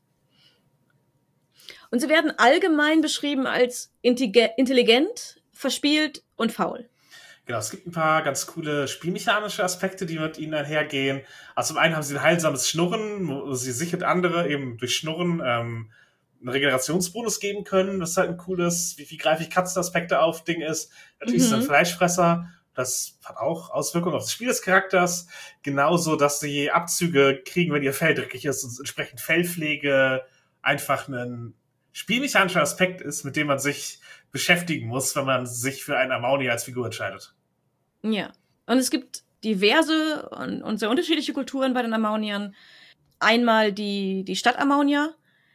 Und sie werden allgemein beschrieben als intelligent, verspielt und faul. Genau, es gibt ein paar ganz coole spielmechanische Aspekte, die mit ihnen einhergehen. Also zum einen haben sie ein heilsames Schnurren, wo sie sich und andere eben durch Schnurren einen Regenerationsbonus geben können, was halt ein cooles, wie greifig Katzenaspekte auf Ding ist. Natürlich sind Fleischfresser. Das hat auch Auswirkungen auf das Spiel des Charakters. Genauso, dass sie Abzüge kriegen, wenn ihr Fell dreckig ist und entsprechend Fellpflege einfach ein spielmechanischer Aspekt ist, mit dem man sich beschäftigen muss, wenn man sich für einen Amauni als Figur entscheidet. Ja, und es gibt diverse und sehr unterschiedliche Kulturen bei den Amauniern. Einmal die Stadt-Amaunier.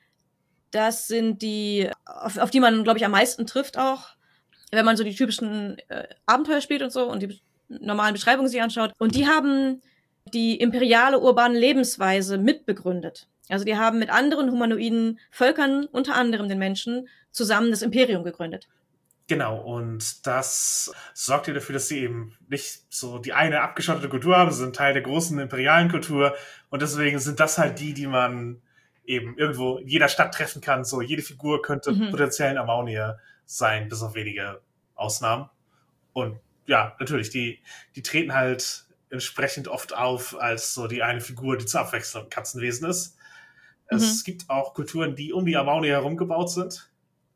Das sind die, auf die man, glaube ich, am meisten trifft auch, wenn man so die typischen Abenteuer spielt und so und die normalen Beschreibungen sich anschaut. Und die haben die imperiale urbane Lebensweise mitbegründet. Also die haben mit anderen humanoiden Völkern, unter anderem den Menschen, zusammen das Imperium gegründet. Genau, und das sorgt ja dafür, dass sie eben nicht so die eine abgeschottete Kultur haben, sie sind Teil der großen imperialen Kultur und deswegen sind das halt die man eben irgendwo in jeder Stadt treffen kann. So jede Figur könnte potenziell ein Amaunier sein, bis auf wenige Ausnahmen. Und ja, natürlich, die treten halt entsprechend oft auf als so die eine Figur, die zur Abwechslung ein Katzenwesen ist. Es gibt auch Kulturen, die um die Amauni herum gebaut sind.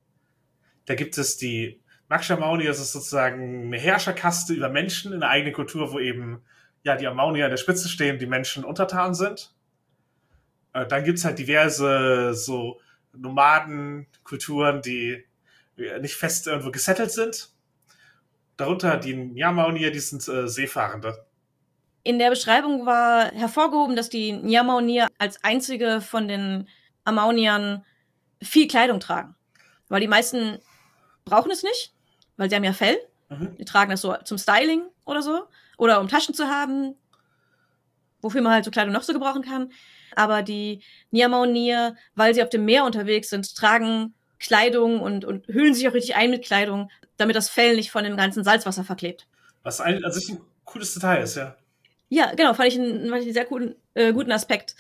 Da gibt es die Maksha-Amauni, das ist sozusagen eine Herrscherkaste über Menschen in einer eigenen Kultur, wo eben ja die Amauni an der Spitze stehen und die Menschen untertan sind. Dann gibt es halt diverse so Nomadenkulturen, die nicht fest irgendwo gesettelt sind. Darunter die Nyamaunier, die sind Seefahrende. In der Beschreibung war hervorgehoben, dass die Nyamaunier als einzige von den Amauniern viel Kleidung tragen. Weil die meisten brauchen es nicht, weil sie haben ja Fell. Die tragen das so zum Styling oder so. Oder um Taschen zu haben, wofür man halt so Kleidung noch so gebrauchen kann. Aber die Nyamaunier, weil sie auf dem Meer unterwegs sind, tragen Kleidung und hüllen sich auch richtig ein mit Kleidung, damit das Fell nicht von dem ganzen Salzwasser verklebt. Was an sich ein cooles Detail ist, ja. Ja, genau, fand ich einen sehr guten Aspekt.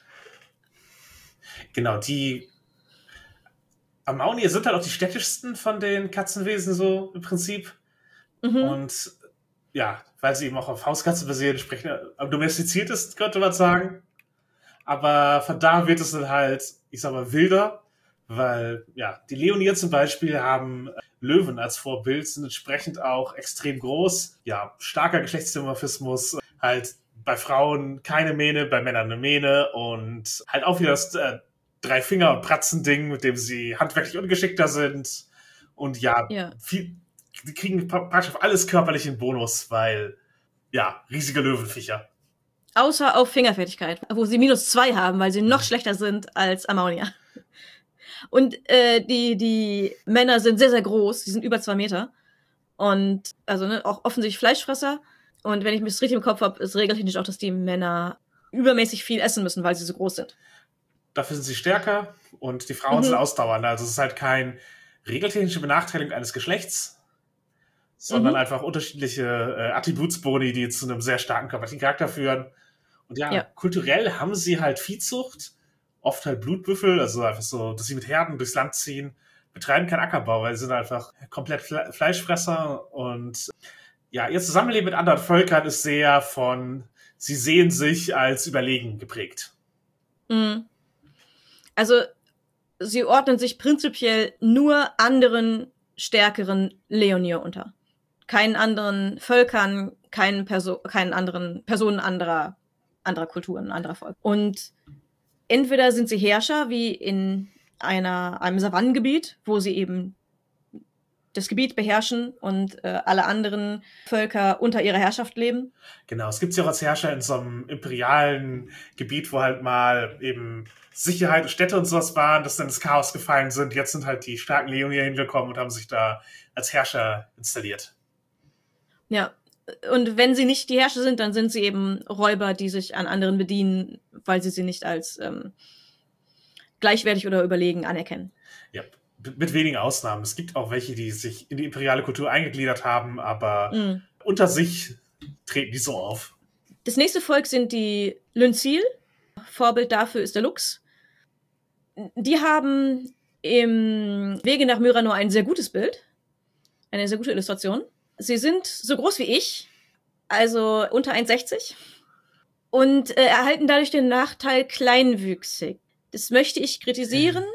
Genau, die Amaunier sind halt auch die städtischsten von den Katzenwesen so im Prinzip. Und ja, weil sie eben auch auf Hauskatzen basieren, entsprechend domestiziert ist, könnte man sagen. Aber von da wird es dann halt, ich sag mal, wilder, weil ja, die Leonier zum Beispiel haben Löwen als Vorbild, sind entsprechend auch extrem groß. Ja, starker Geschlechtsdimorphismus, halt bei Frauen keine Mähne, bei Männern eine Mähne und halt auch wieder das 3-Finger- und Pratzen-Ding, mit dem sie handwerklich ungeschickter sind. Und ja. Die kriegen praktisch auf alles körperlichen Bonus, weil, ja, riesige Löwenviecher. Außer auf Fingerfertigkeit, wo sie -2 haben, weil sie noch schlechter sind als Amaunier. Und die Männer sind sehr, sehr groß, die sind über 2 Meter. Und also auch offensichtlich Fleischfresser. Und wenn ich mich das richtig im Kopf habe, ist regeltechnisch auch, dass die Männer übermäßig viel essen müssen, weil sie so groß sind. Dafür sind sie stärker und die Frauen sind ausdauernder. Also es ist halt keine regeltechnische Benachteiligung eines Geschlechts, sondern einfach unterschiedliche Attributsboni, die zu einem sehr starken körperlichen Charakter führen. Und ja, kulturell haben sie halt Viehzucht, oft halt Blutbüffel, also einfach so, dass sie mit Herden durchs Land ziehen. betreiben keinen Ackerbau, weil sie sind einfach komplett Fleischfresser. Und ja, ihr Zusammenleben mit anderen Völkern ist sehr von, sie sehen sich als überlegen geprägt. Mhm. Also sie ordnen sich prinzipiell nur anderen, stärkeren Leonir unter. Keinen anderen Völkern, keinen anderen Personen anderer Kulturen, anderer Volk. Und entweder sind sie Herrscher, wie in einem Savannengebiet, wo sie eben das Gebiet beherrschen und alle anderen Völker unter ihrer Herrschaft leben. Genau, es gibt sie auch als Herrscher in so einem imperialen Gebiet, wo halt mal eben Sicherheit und Städte und sowas waren, dass dann ins Chaos gefallen sind. Jetzt sind halt die starken Leonier hingekommen und haben sich da als Herrscher installiert. Ja, und wenn sie nicht die Herrscher sind, dann sind sie eben Räuber, die sich an anderen bedienen, weil sie nicht als gleichwertig oder überlegen anerkennen. Ja, mit wenigen Ausnahmen. Es gibt auch welche, die sich in die imperiale Kultur eingegliedert haben, aber unter sich treten die so auf. Das nächste Volk sind die Lynxil. Vorbild dafür ist der Luchs. Die haben im Wege nach Myranor ein sehr gutes Bild. Eine sehr gute Illustration. Sie sind so groß wie ich, also unter 1,60 und erhalten dadurch den Nachteil kleinwüchsig. Das möchte ich kritisieren.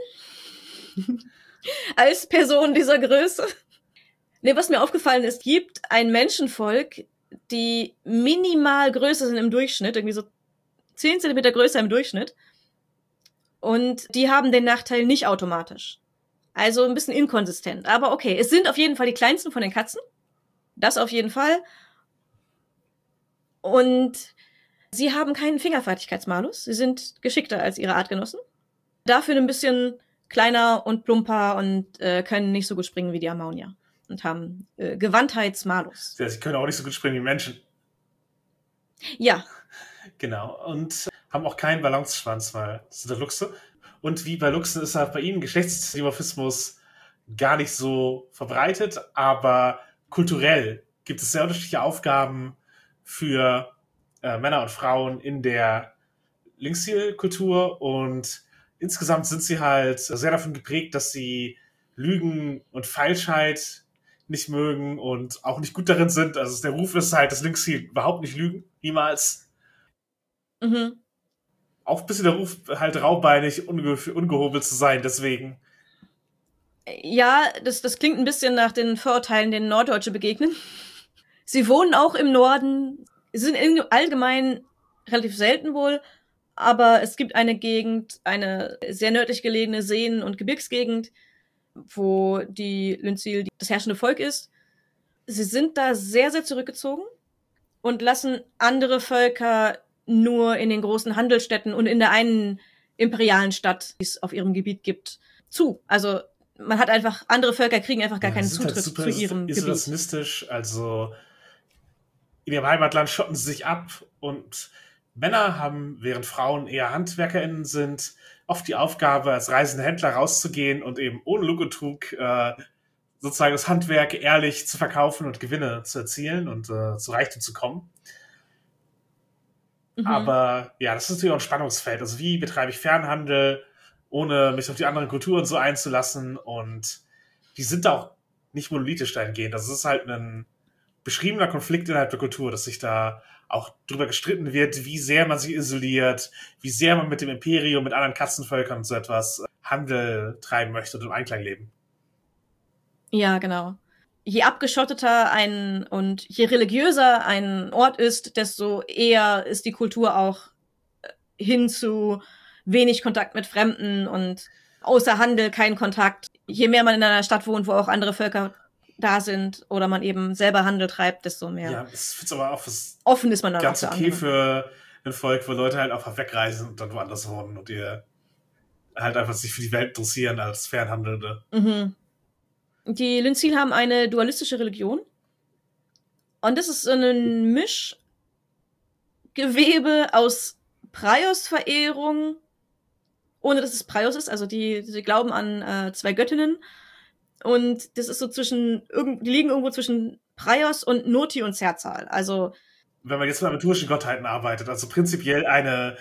Als Person dieser Größe. Nee, was mir aufgefallen ist, gibt ein Menschenvolk, die minimal größer sind im Durchschnitt, irgendwie so 10 Zentimeter größer im Durchschnitt. Und die haben den Nachteil nicht automatisch. Also ein bisschen inkonsistent. Aber okay, es sind auf jeden Fall die kleinsten von den Katzen. Das auf jeden Fall. Und sie haben keinen Fingerfertigkeitsmalus. Sie sind geschickter als ihre Artgenossen. Dafür ein bisschen kleiner und plumper und können nicht so gut springen wie die Amaunier. Und haben Gewandtheitsmalus. Ja, sie können auch nicht so gut springen wie Menschen. Ja. Genau. Und haben auch keinen Balanceschwanz, weil das sind Luchse. Und wie bei Luchsen ist halt bei ihnen Geschlechtsdimorphismus gar nicht so verbreitet, aber kulturell gibt es sehr unterschiedliche Aufgaben für Männer und Frauen in der Lynxil-Kultur und insgesamt sind sie halt sehr davon geprägt, dass sie Lügen und Falschheit nicht mögen und auch nicht gut darin sind. Also der Ruf ist halt, dass Lynxil überhaupt nicht lügen, niemals. Mhm. Auch ein bisschen der Ruf, halt raubeinig, ungehobelt zu sein, deswegen. Ja, das klingt ein bisschen nach den Vorurteilen, denen Norddeutsche begegnen. Sie wohnen auch im Norden, sind allgemein relativ selten wohl, aber es gibt eine Gegend, eine sehr nördlich gelegene Seen- und Gebirgsgegend, wo die Lynxil das herrschende Volk ist. Sie sind da sehr, sehr zurückgezogen und lassen andere Völker nur in den großen Handelsstädten und in der einen imperialen Stadt, die es auf ihrem Gebiet gibt, zu. Also man hat einfach, andere Völker kriegen einfach gar keinen Zutritt zu ihrem Gebiet. Isolationistisch, also in ihrem Heimatland schotten sie sich ab und Männer haben, während Frauen eher HandwerkerInnen sind, oft die Aufgabe, als reisende Händler rauszugehen und eben ohne Lug und Trug sozusagen das Handwerk ehrlich zu verkaufen und Gewinne zu erzielen und zu Reichtum zu kommen. Aber ja, das ist natürlich auch ein Spannungsfeld. Also wie betreibe ich Fernhandel, ohne mich auf die anderen Kulturen so einzulassen? Und die sind da auch nicht monolithisch dahingehend. Das ist halt ein beschriebener Konflikt innerhalb der Kultur, dass sich da auch drüber gestritten wird, wie sehr man sich isoliert, wie sehr man mit dem Imperium, mit anderen Katzenvölkern und so etwas Handel treiben möchte und im Einklang leben. Ja, genau. Je abgeschotteter und je religiöser ein Ort ist, desto eher ist die Kultur auch hin zu wenig Kontakt mit Fremden und außer Handel kein Kontakt. Je mehr man in einer Stadt wohnt, wo auch andere Völker da sind oder man eben selber Handel treibt, desto mehr. Ja, das ist aber auch offen ist man dann ganz auch okay für ein Volk, wo Leute halt einfach wegreisen und dann woanders wohnen und ihr halt einfach sich für die Welt interessieren als Fernhandelnde. Mhm. Die Lynxil haben eine dualistische Religion. Und das ist so ein Mischgewebe aus Praios-Verehrung, ohne dass es Praios ist. Also sie glauben an 2 Göttinnen. Und das ist so die liegen irgendwo zwischen Praios und Noti und Zerzal. Also wenn man jetzt mit aventurischen Gottheiten arbeitet, also prinzipiell eine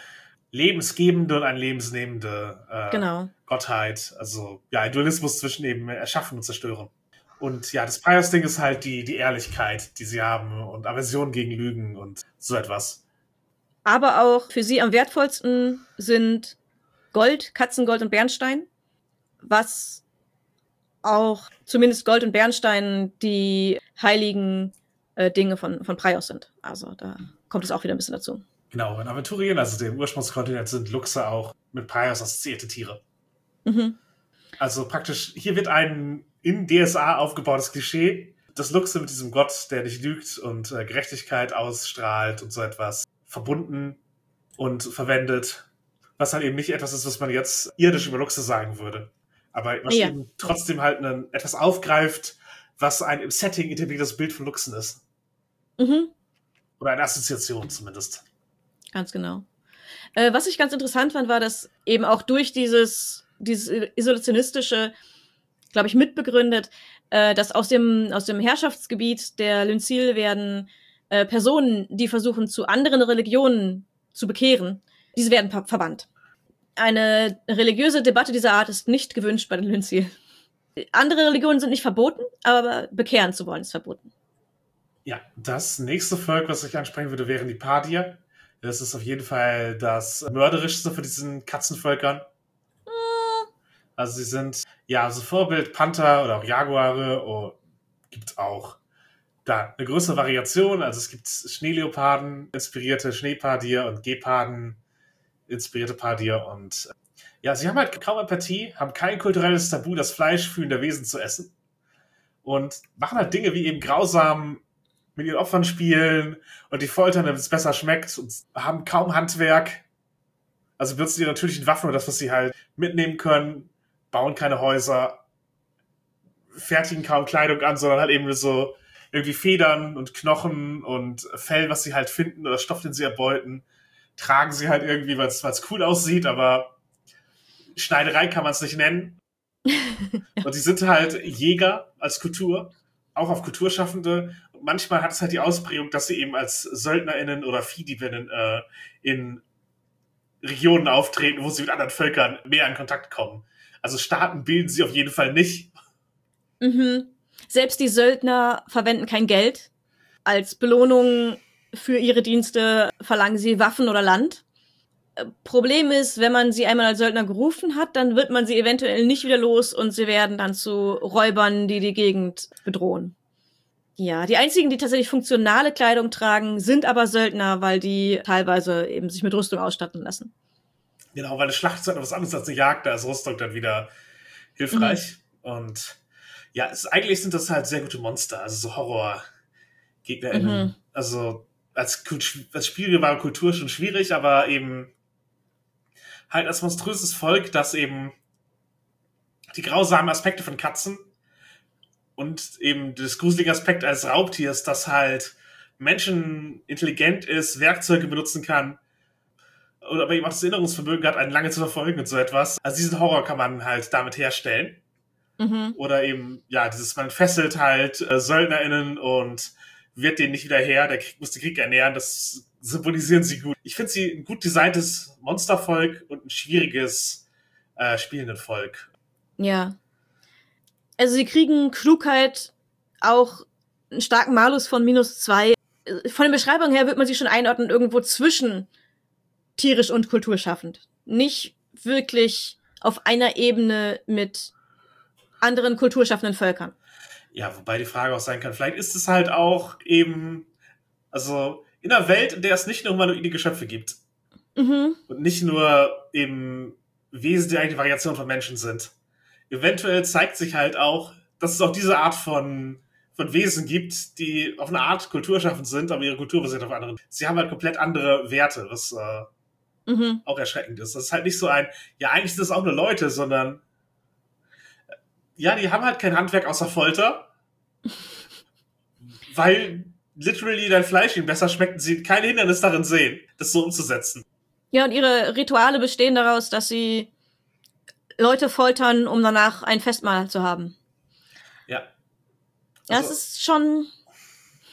lebensgebende und eine lebensnehmende Genau. Gottheit. Also ja, ein Dualismus zwischen eben Erschaffen und Zerstören. Und ja, das Pius-Ding ist halt die Ehrlichkeit, die sie haben und Aversion gegen Lügen und so etwas. Aber auch für sie am wertvollsten sind Gold, Katzengold und Bernstein, was auch zumindest Gold und Bernstein die heiligen Dinge von Praios sind. Also da kommt es auch wieder ein bisschen dazu. Genau, in Aventurien, also dem Ursprungskontinent, sind Luchse auch mit Praios assoziierte Tiere. Mhm. Also praktisch, hier wird ein in DSA aufgebautes Klischee, das Luchse mit diesem Gott, der nicht lügt und Gerechtigkeit ausstrahlt und so etwas, verbunden und verwendet, was halt eben nicht etwas ist, was man jetzt irdisch über Luchse sagen würde. Aber was eben trotzdem halt etwas aufgreift, was ein im Setting etabliertes Bild von Luchsen ist. Mhm. Oder eine Assoziation zumindest. Ganz genau. Was ich ganz interessant fand, war, dass eben auch durch dieses isolationistische, glaube ich, mitbegründet, dass aus dem Herrschaftsgebiet der Lynxil werden Personen, die versuchen, zu anderen Religionen zu bekehren, diese werden verbannt. Eine religiöse Debatte dieser Art ist nicht gewünscht bei den Lynxil. Andere Religionen sind nicht verboten, aber bekehren zu wollen ist verboten. Ja, das nächste Volk, was ich ansprechen würde, wären die Padier. Das ist auf jeden Fall das mörderischste von diesen Katzenvölkern. Also sie sind, ja, also Vorbild Panther oder auch Jaguare, gibt auch da eine größere Variation. Also es gibt Schneeleoparden, inspirierte Schneepadier und Geparden, inspirierte Padier. Und ja, sie haben halt kaum Empathie, haben kein kulturelles Tabu, das Fleisch fühlender Wesen zu essen. Und machen halt Dinge wie eben grausam mit ihren Opfern spielen und die foltern, damit es besser schmeckt und haben kaum Handwerk. Also benutzen die natürlichen Waffen oder das, was sie halt mitnehmen können, bauen keine Häuser, fertigen kaum Kleidung an, sondern halt eben so irgendwie Federn und Knochen und Fell, was sie halt finden oder Stoff, den sie erbeuten, tragen sie halt irgendwie, weil es cool aussieht, aber Schneiderei kann man es nicht nennen. Und sie sind halt Jäger als Kultur, auch auf Kulturschaffende. Und manchmal hat es halt die Ausprägung, dass sie eben als SöldnerInnen oder Viehdiebinnen in Regionen auftreten, wo sie mit anderen Völkern mehr in Kontakt kommen. Also Staaten bilden sie auf jeden Fall nicht. Mhm. Selbst die Söldner verwenden kein Geld. Als Belohnung für ihre Dienste verlangen sie Waffen oder Land. Problem ist, wenn man sie einmal als Söldner gerufen hat, dann wird man sie eventuell nicht wieder los und sie werden dann zu Räubern, die die Gegend bedrohen. Ja, die einzigen, die tatsächlich funktionale Kleidung tragen, sind aber Söldner, weil die teilweise eben sich mit Rüstung ausstatten lassen. Genau, weil eine Schlacht ist halt was anderes als eine Jagd, da ist Rüstung dann wieder hilfreich. Und ja, eigentlich sind das halt sehr gute Monster, also so HorrorgegnerInnen. Also als spielbare Kultur schon schwierig, aber eben halt als monströses Volk, das eben die grausamen Aspekte von Katzen und eben das gruselige Aspekt als Raubtiers, das halt Menschen intelligent ist, Werkzeuge benutzen kann oder aber eben auch das Erinnerungsvermögen hat, einen lange zu verfolgen und so etwas. Also diesen Horror kann man halt damit herstellen. Oder eben, ja, man fesselt halt SöldnerInnen und wird denen nicht wieder her, muss den Krieg ernähren, das symbolisieren sie gut. Ich finde sie ein gut designtes Monstervolk und ein schwieriges spielenden Volk. Ja. Also sie kriegen Klugheit, auch einen starken Malus von -2. Von den Beschreibungen her wird man sie schon einordnen, irgendwo zwischen tierisch und kulturschaffend. Nicht wirklich auf einer Ebene mit anderen kulturschaffenden Völkern. Ja, wobei die Frage auch sein kann, vielleicht ist es halt auch eben, also in einer Welt, in der es nicht nur humanoide Geschöpfe gibt und nicht nur eben Wesen, die eigentlich eine Variation von Menschen sind. Eventuell zeigt sich halt auch, dass es auch diese Art von Wesen gibt, die auf eine Art kulturschaffend sind, aber ihre Kultur basiert auf anderen. Sie haben halt komplett andere Werte, was auch erschreckend ist. Das ist halt nicht so ja, eigentlich sind das auch nur Leute, sondern ja, die haben halt kein Handwerk außer Folter, weil literally dein Fleisch ihnen besser schmeckt und sie kein Hindernis darin sehen, das so umzusetzen. Ja, und ihre Rituale bestehen daraus, dass sie Leute foltern, um danach ein Festmahl zu haben. Ja. Also, das ist schon...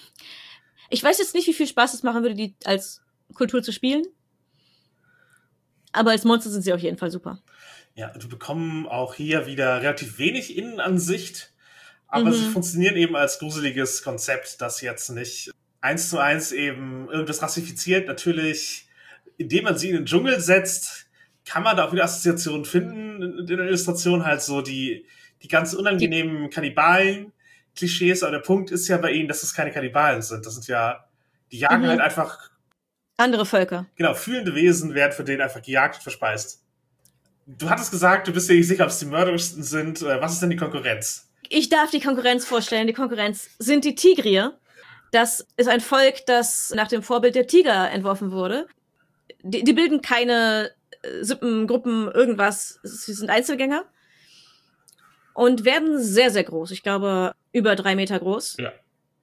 Ich weiß jetzt nicht, wie viel Spaß es machen würde, die als Kultur zu spielen. Aber als Monster sind sie auf jeden Fall super. Ja, du bekommst auch hier wieder relativ wenig Innenansicht, aber sie funktionieren eben als gruseliges Konzept, das jetzt nicht 1:1 eben irgendwas rassifiziert. Natürlich, indem man sie in den Dschungel setzt, kann man da auch wieder Assoziationen finden in der Illustration, halt so die ganz unangenehmen Kannibalen-Klischees, aber der Punkt ist ja bei ihnen, dass es keine Kannibalen sind. Das sind ja, die jagen halt einfach andere Völker. Genau, fühlende Wesen werden von denen einfach gejagt und verspeist. Du hattest gesagt, du bist dir nicht sicher, ob es die mörderischsten sind. Was ist denn die Konkurrenz? Ich darf die Konkurrenz vorstellen. Die Konkurrenz sind die Tigrier. Das ist ein Volk, das nach dem Vorbild der Tiger entworfen wurde. Die bilden keine Sippengruppen, irgendwas. Sie sind Einzelgänger. Und werden sehr, sehr groß. Ich glaube, über 3 Meter groß. Ja.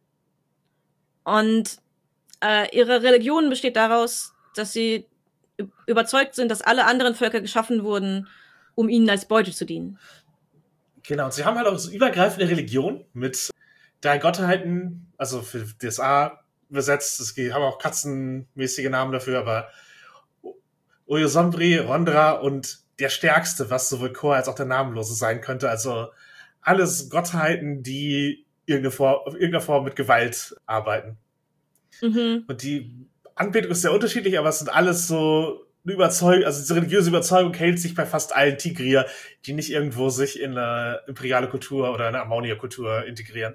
Und ihre Religion besteht daraus, dass sie überzeugt sind, dass alle anderen Völker geschaffen wurden, um ihnen als Beute zu dienen. Genau, und sie haben halt auch so übergreifende Religion mit 3 Gottheiten, also für DSA übersetzt, es haben auch katzenmäßige Namen dafür, aber Oyosombri, Rondra und der Stärkste, was sowohl Chor als auch der Namenlose sein könnte, also alles Gottheiten, die auf irgendeiner Form mit Gewalt arbeiten. Und die Anbetung ist sehr unterschiedlich, aber es sind alles so eine Überzeugung, also diese religiöse Überzeugung hält sich bei fast allen Tigrier, die nicht irgendwo sich in eine imperiale Kultur oder eine Ammonia-Kultur integrieren.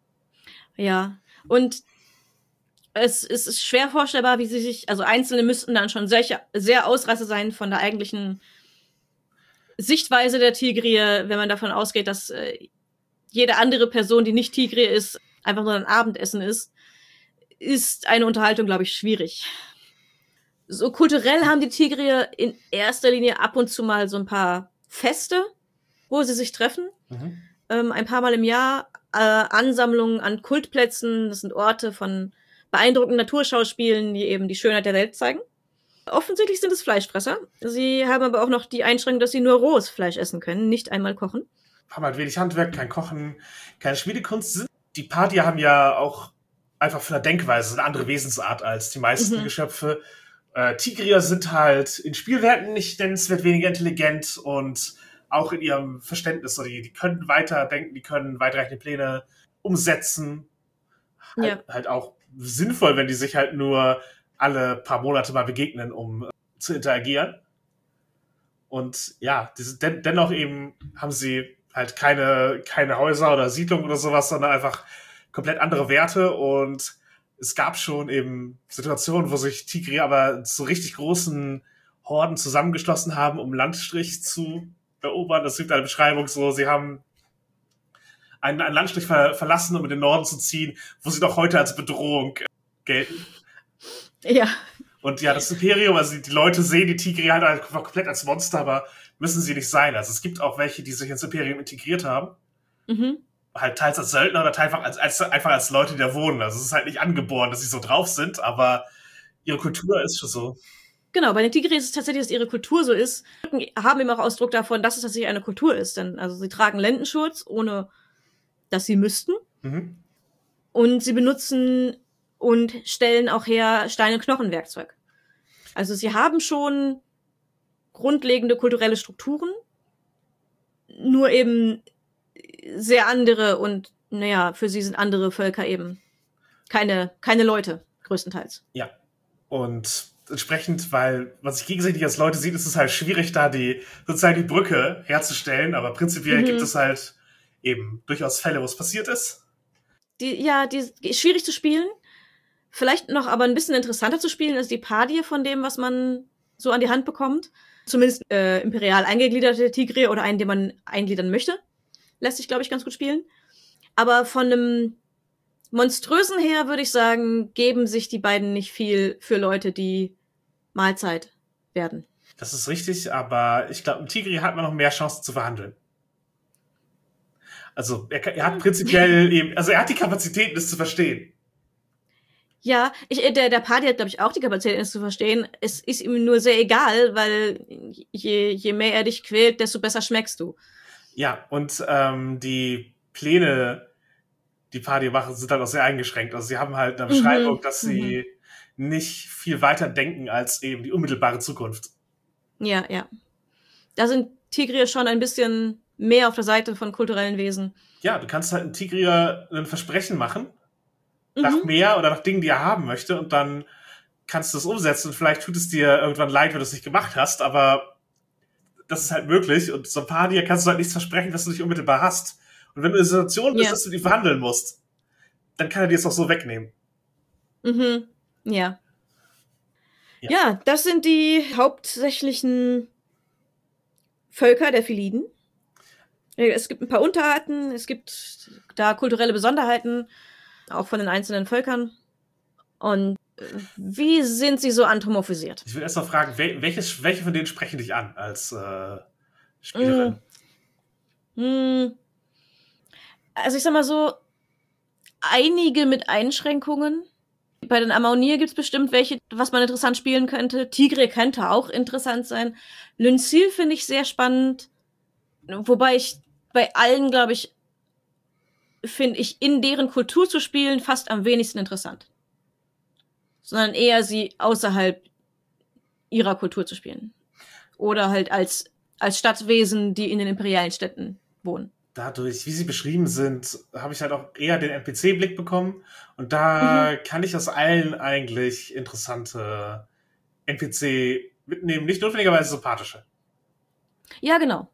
Ja, und es ist schwer vorstellbar, wie sie sich, also Einzelne müssten dann schon sehr Ausreißer sein von der eigentlichen Sichtweise der Tigrier, wenn man davon ausgeht, dass jede andere Person, die nicht Tigrier ist, einfach nur ein Abendessen ist eine Unterhaltung, glaube ich, schwierig. So kulturell haben die Tigrier in erster Linie ab und zu mal so ein paar Feste, wo sie sich treffen. Ein paar Mal im Jahr. Ansammlungen an Kultplätzen. Das sind Orte von beeindruckenden Naturschauspielen, die eben die Schönheit der Welt zeigen. Offensichtlich sind es Fleischfresser. Sie haben aber auch noch die Einschränkung, dass sie nur rohes Fleisch essen können, nicht einmal kochen. Haben halt wenig Handwerk, kein Kochen, keine Schmiedekunst. Die Partier haben ja auch einfach von der Denkweise eine andere Wesensart als die meisten Geschöpfe. Tigrier sind halt in Spielwerten nicht nennenswert weniger intelligent und auch in ihrem Verständnis. Also die können weiterdenken, die können weitreichende Pläne umsetzen. Halt auch sinnvoll, wenn die sich halt nur alle paar Monate mal begegnen, um zu interagieren. Und ja, dennoch eben haben sie halt keine Häuser oder Siedlungen oder sowas, sondern einfach komplett andere Werte. Und es gab schon eben Situationen, wo sich Tigrier aber zu richtig großen Horden zusammengeschlossen haben, um Landstrich zu erobern. Das gibt eine Beschreibung so, sie haben einen Landstrich verlassen, um in den Norden zu ziehen, wo sie doch heute als Bedrohung gelten. Ja. Und ja, das Imperium, also die Leute sehen die Tigrier halt einfach komplett als Monster, aber müssen sie nicht sein. Also es gibt auch welche, die sich ins Imperium integriert haben. Halt teils als Söldner oder teils einfach als Leute, die da wohnen. Also es ist halt nicht angeboren, dass sie so drauf sind, aber ihre Kultur ist schon so. Genau, bei den Tigrier ist es tatsächlich, dass ihre Kultur so ist. Haben immer auch Ausdruck davon, dass es tatsächlich eine Kultur ist. Denn also sie tragen Lendenschurz, ohne dass sie müssten. Und sie benutzen und stellen auch her Stein- und Knochenwerkzeug. Also sie haben schon grundlegende kulturelle Strukturen, nur eben sehr andere und, naja, für sie sind andere Völker eben keine Leute, größtenteils. Ja, und entsprechend, weil man sich gegenseitig als Leute sieht, ist es halt schwierig, da sozusagen die Brücke herzustellen, aber prinzipiell gibt es halt eben durchaus Fälle, wo es passiert ist. Die ist schwierig zu spielen. Vielleicht noch aber ein bisschen interessanter zu spielen ist die Partier von dem, was man so an die Hand bekommt. Zumindest imperial eingegliederte Tigrier oder einen, den man eingliedern möchte. Lässt sich, glaube ich, ganz gut spielen. Aber von einem Monströsen her, würde ich sagen, geben sich die beiden nicht viel für Leute, die Mahlzeit werden. Das ist richtig, aber ich glaube, im Tigrier hat man noch mehr Chancen zu verhandeln. Also er hat prinzipiell eben, also er hat die Kapazitäten, das zu verstehen. Ja, der Party hat, glaube ich, auch die Kapazität, es zu verstehen. Es ist ihm nur sehr egal, weil je mehr er dich quält, desto besser schmeckst du. Ja, und die Pläne, die Party machen, sind dann auch sehr eingeschränkt. Also sie haben halt eine Beschreibung, dass sie nicht viel weiter denken als eben die unmittelbare Zukunft. Ja, ja. Da sind Tigrier schon ein bisschen mehr auf der Seite von kulturellen Wesen. Ja, du kannst halt einem Tigrier ein Versprechen machen, nach Mhm. mehr oder nach Dingen, die er haben möchte, und dann kannst du es umsetzen und vielleicht tut es dir irgendwann leid, wenn du es nicht gemacht hast, aber das ist halt möglich und so ein paar dir kannst du halt nichts versprechen, was du nicht unmittelbar hast. Und wenn du in einer Situation bist, Ja. dass du die verhandeln musst, dann kann er dir es auch so wegnehmen. Mhm. Ja. Ja. Ja, das sind die hauptsächlichen Völker der Philiden. Es gibt ein paar Unterarten, es gibt da kulturelle Besonderheiten, auch von den einzelnen Völkern. Und wie sind sie so anthropomorphisiert? Ich will erst mal fragen, welche von denen sprechen dich an als Spielerin? Also ich sag mal so, einige mit Einschränkungen. Bei den Amaunir gibt's bestimmt welche, was man interessant spielen könnte. Tigre könnte auch interessant sein. Lynsil finde ich sehr spannend. Wobei ich bei allen, glaube ich, finde ich in deren Kultur zu spielen fast am wenigsten interessant. Sondern eher sie außerhalb ihrer Kultur zu spielen. Oder halt als Stadtwesen, die in den imperialen Städten wohnen. Dadurch, wie sie beschrieben sind, habe ich halt auch eher den NPC-Blick bekommen. Und da kann ich aus allen eigentlich interessante NPC mitnehmen. Nicht notwendigerweise sympathische. Ja, genau.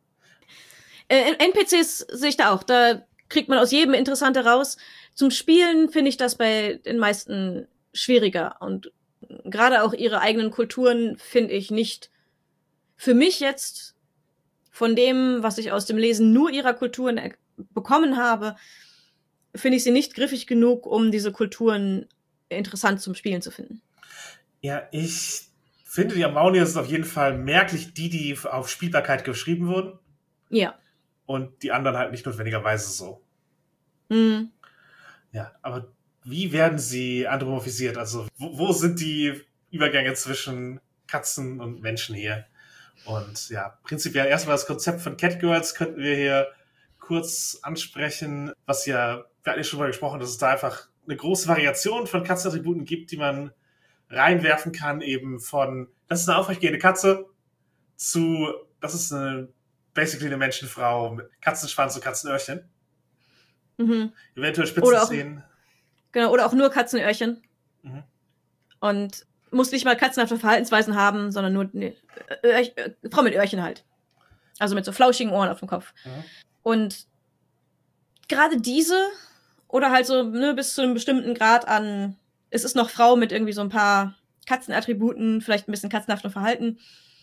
NPCs sehe ich da auch. Da kriegt man aus jedem Interessante raus. Zum Spielen finde ich das bei den meisten schwieriger. Und gerade auch ihre eigenen Kulturen finde ich nicht für mich jetzt von dem, was ich aus dem Lesen nur ihrer Kulturen bekommen habe, finde ich sie nicht griffig genug, um diese Kulturen interessant zum Spielen zu finden. Ja, ich finde, die Amaunier sind auf jeden Fall merklich die auf Spielbarkeit geschrieben wurden. Ja. Und die anderen halt nicht notwendigerweise so. Mhm. Ja, aber wie werden sie anthropomorphisiert? Also, wo sind die Übergänge zwischen Katzen und Menschen hier? Und ja, prinzipiell erstmal das Konzept von Catgirls könnten wir hier kurz ansprechen, was ja, wir hatten ja schon mal gesprochen, dass es da einfach eine große Variation von Katzenattributen gibt, die man reinwerfen kann, eben von, das ist eine aufrechtgehende Katze, zu, das ist basically eine Menschenfrau mit Katzenschwanz und Katzenöhrchen. Mhm. Eventuell Spitzenzähnen. Genau, oder auch nur Katzenöhrchen. Mhm. Und muss nicht mal katzenhafte Verhaltensweisen haben, sondern nur Frau mit Öhrchen halt. Also mit so flauschigen Ohren auf dem Kopf. Mhm. Und gerade diese, oder halt so bis zu einem bestimmten Grad an, es ist noch Frau mit irgendwie so ein paar Katzenattributen, vielleicht ein bisschen katzenhaftem Verhalten.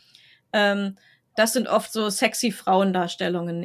Das sind oft so sexy Frauendarstellungen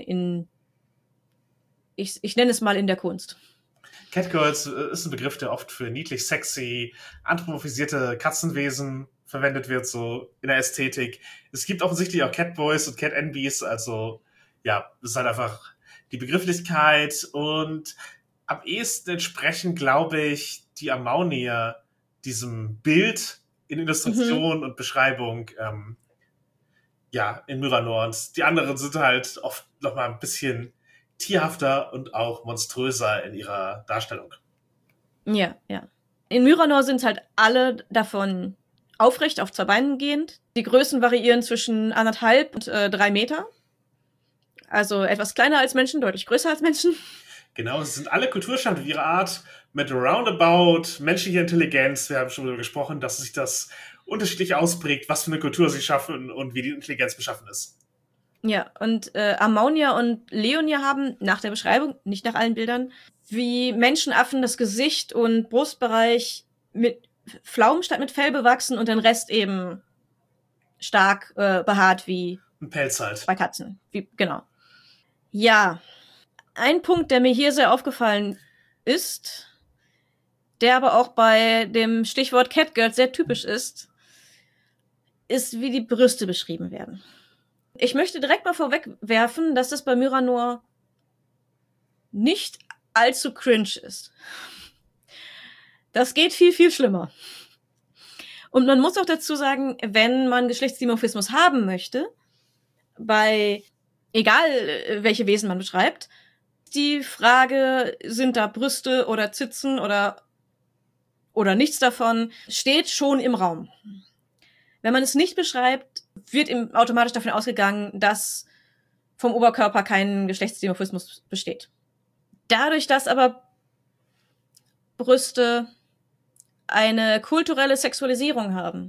ich nenne es mal in der Kunst. Catgirls ist ein Begriff, der oft für niedlich, sexy, anthropomorphisierte Katzenwesen verwendet wird, so in der Ästhetik. Es gibt offensichtlich auch Catboys und Cat-Enbies, also ja, das ist halt einfach die Begrifflichkeit und am ehesten entsprechen, glaube ich, die Amaunier diesem Bild in Illustration und Beschreibung ja, in Myranor. Und die anderen sind halt oft nochmal ein bisschen tierhafter und auch monströser in ihrer Darstellung. Ja, ja. In Myranor sind halt alle davon aufrecht auf 2 Beinen gehend. Die Größen variieren zwischen 1,5 und 3 Meter. Also etwas kleiner als Menschen, deutlich größer als Menschen. Genau, es sind alle Kulturstände ihrer Art mit roundabout menschlicher Intelligenz. Wir haben schon darüber gesprochen, dass sich das unterschiedlich ausprägt, was für eine Kultur sie schaffen und wie die Intelligenz beschaffen ist. Ja, und Amaunia und Leonia haben nach der Beschreibung, nicht nach allen Bildern, wie Menschenaffen das Gesicht und Brustbereich mit Pflaumen statt mit Fell bewachsen und den Rest eben stark behaart wie Ein Pelz halt. bei Katzen. Genau. Ja, ein Punkt, der mir hier sehr aufgefallen ist, der aber auch bei dem Stichwort Catgirl sehr typisch ist, wie die Brüste beschrieben werden. Ich möchte direkt mal vorwegwerfen, dass das bei Myranor nicht allzu cringe ist. Das geht viel, viel schlimmer. Und man muss auch dazu sagen, wenn man Geschlechtsdimorphismus haben möchte, bei egal welche Wesen man beschreibt, die Frage, sind da Brüste oder Zitzen oder nichts davon, steht schon im Raum. Wenn man es nicht beschreibt, wird automatisch davon ausgegangen, dass vom Oberkörper kein Geschlechtsdimorphismus besteht. Dadurch, dass aber Brüste eine kulturelle Sexualisierung haben,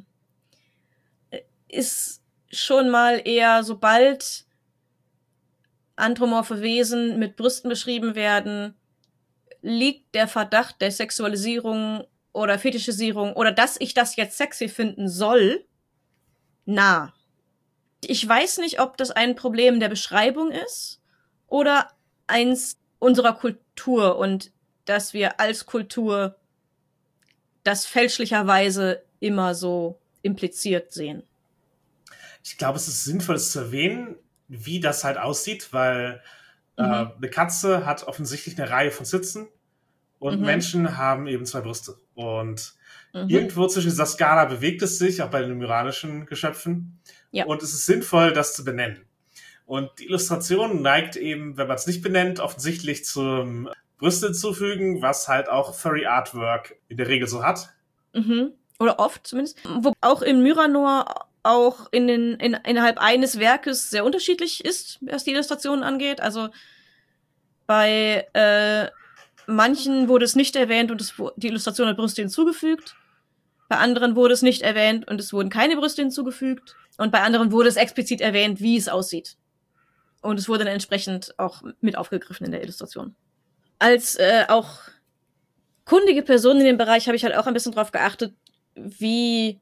ist schon mal eher, sobald anthropomorphe Wesen mit Brüsten beschrieben werden, liegt der Verdacht der Sexualisierung oder Fetischisierung oder dass ich das jetzt sexy finden soll, nah. Ich weiß nicht, ob das ein Problem der Beschreibung ist oder eins unserer Kultur und dass wir als Kultur das fälschlicherweise immer so impliziert sehen. Ich glaube, es ist sinnvoll, es zu erwähnen, wie das halt aussieht, weil eine Katze hat offensichtlich eine Reihe von Sitzen und Menschen haben eben 2 Brüste. Und irgendwo zwischen dieser Skala bewegt es sich, auch bei den myranischen Geschöpfen. Ja. Und es ist sinnvoll, das zu benennen. Und die Illustration neigt eben, wenn man es nicht benennt, offensichtlich zum Brüste hinzufügen, was halt auch Furry Artwork in der Regel so hat. Oder oft zumindest. Wo auch in Myranor auch innerhalb eines Werkes sehr unterschiedlich ist, was die Illustrationen angeht. Also bei manchen wurde es nicht erwähnt und die Illustration hat Brüste hinzugefügt. Bei anderen wurde es nicht erwähnt und es wurden keine Brüste hinzugefügt. Und bei anderen wurde es explizit erwähnt, wie es aussieht. Und es wurde dann entsprechend auch mit aufgegriffen in der Illustration. Als auch kundige Person in dem Bereich habe ich halt auch ein bisschen drauf geachtet, wie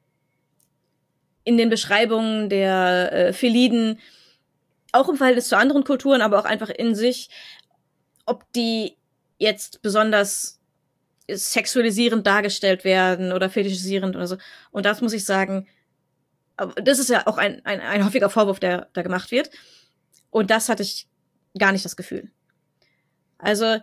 in den Beschreibungen der Feliden, auch im Verhältnis zu anderen Kulturen, aber auch einfach in sich, ob die jetzt besonders sexualisierend dargestellt werden oder fetischisierend oder so. Und das muss ich sagen, das ist ja auch ein häufiger Vorwurf, der da gemacht wird. Und das hatte ich gar nicht das Gefühl. Also,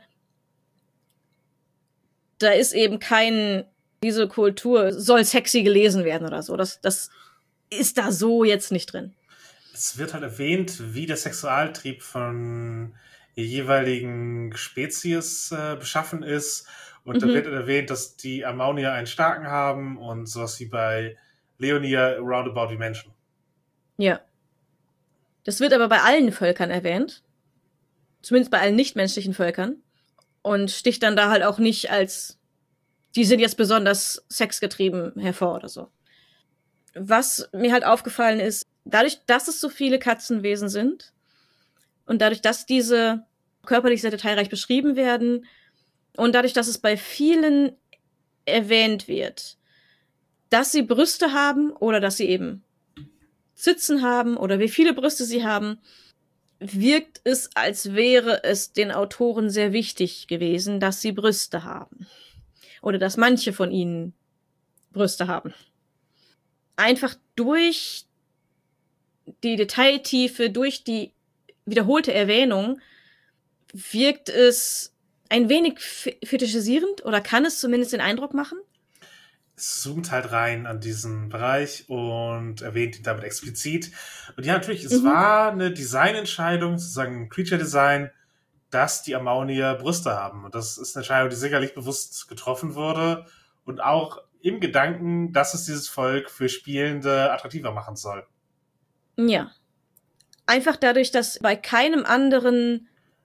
da ist eben diese Kultur soll sexy gelesen werden oder so. Das ist da so jetzt nicht drin. Es wird halt erwähnt, wie der Sexualtrieb von der jeweiligen Spezies beschaffen ist. Und da wird erwähnt, dass die Amaunier einen starken haben und sowas wie bei Leonia roundabout wie Menschen. Ja. Das wird aber bei allen Völkern erwähnt. Zumindest bei allen nichtmenschlichen Völkern. Und sticht dann da halt auch nicht als, die sind jetzt besonders sexgetrieben hervor oder so. Was mir halt aufgefallen ist, dadurch, dass es so viele Katzenwesen sind und dadurch, dass diese körperlich sehr detailreich beschrieben werden und dadurch, dass es bei vielen erwähnt wird, dass sie Brüste haben oder dass sie eben Zitzen haben oder wie viele Brüste sie haben, wirkt es, als wäre es den Autoren sehr wichtig gewesen, dass sie Brüste haben. Oder dass manche von ihnen Brüste haben. Einfach durch die Detailtiefe, durch die wiederholte Erwähnung wirkt es ein wenig fetischisierend oder kann es zumindest den Eindruck machen. Es zoomt halt rein an diesen Bereich und erwähnt ihn damit explizit. Und ja, natürlich, es war eine Designentscheidung, sozusagen ein Creature-Design, dass die Amaunier Brüste haben. Und das ist eine Entscheidung, die sicherlich bewusst getroffen wurde und auch im Gedanken, dass es dieses Volk für Spielende attraktiver machen soll. Ja. Einfach dadurch, dass bei keinem anderen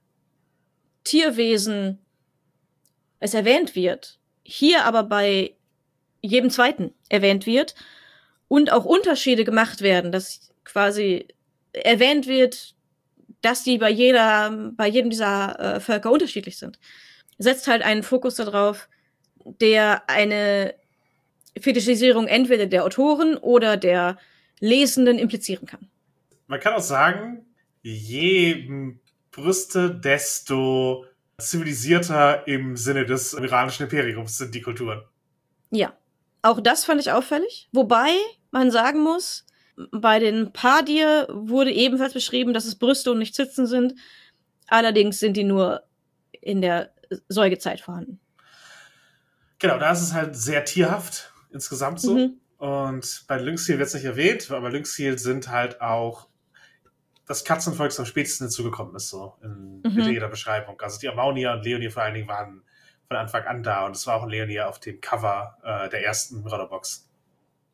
Tierwesen es erwähnt wird, hier aber bei jedem zweiten erwähnt wird und auch Unterschiede gemacht werden, dass quasi erwähnt wird, dass die bei jedem dieser Völker unterschiedlich sind. Setzt halt einen Fokus darauf, der eine Fetischisierung entweder der Autoren oder der Lesenden implizieren kann. Man kann auch sagen, je Brüste, desto zivilisierter im Sinne des iranischen Imperiums sind die Kulturen. Ja, auch das fand ich auffällig. Wobei man sagen muss, bei den Padir wurde ebenfalls beschrieben, dass es Brüste und nicht Zitzen sind. Allerdings sind die nur in der Säugezeit vorhanden. Genau, da ist es halt sehr tierhaft insgesamt so. Und bei Lynxil wird es nicht erwähnt, aber Lynxil sind halt auch das Katzenvolk, das am spätesten hinzugekommen ist, so in jeder Beschreibung. Also die Amaunier und Leonie vor allen Dingen waren von Anfang an da und es war auch ein Leonie auf dem Cover der ersten Mörderbox.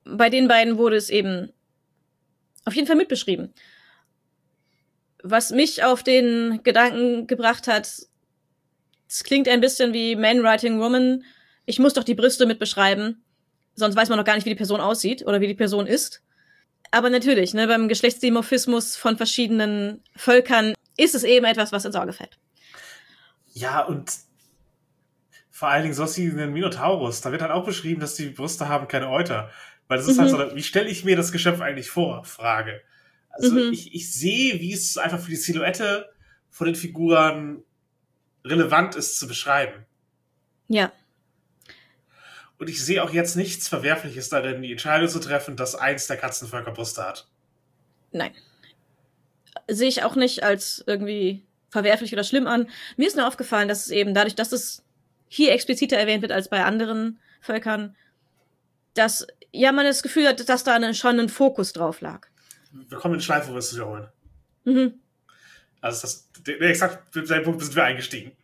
bei den beiden wurde es eben auf jeden Fall mitbeschrieben. Was mich auf den Gedanken gebracht hat, es klingt ein bisschen wie Man Writing Woman. Ich muss doch die Brüste mit beschreiben, sonst weiß man noch gar nicht, wie die Person aussieht oder wie die Person ist. Aber natürlich, ne, beim Geschlechtsdimorphismus von verschiedenen Völkern ist es eben etwas, was ins Auge fällt. Ja, und vor allen Dingen sowas wie ein Minotaurus, da wird halt auch beschrieben, dass die Brüste haben keine Euter. Weil das ist halt so, wie stelle ich mir das Geschöpf eigentlich vor? Frage. Also ich sehe, wie es einfach für die Silhouette von den Figuren relevant ist zu beschreiben. Ja. Und ich sehe auch jetzt nichts Verwerfliches darin, die Entscheidung zu treffen, dass eins der Katzenvölker Brüste hat. Nein. Sehe ich auch nicht als irgendwie verwerflich oder schlimm an. Mir ist nur aufgefallen, dass es eben dadurch, dass es hier expliziter erwähnt wird als bei anderen Völkern, dass ja man das Gefühl hat, dass da schon ein Fokus drauf lag. Wir kommen in den Schleife, wo wir es wiederholen. Also exakt mit dem Punkt sind wir eingestiegen.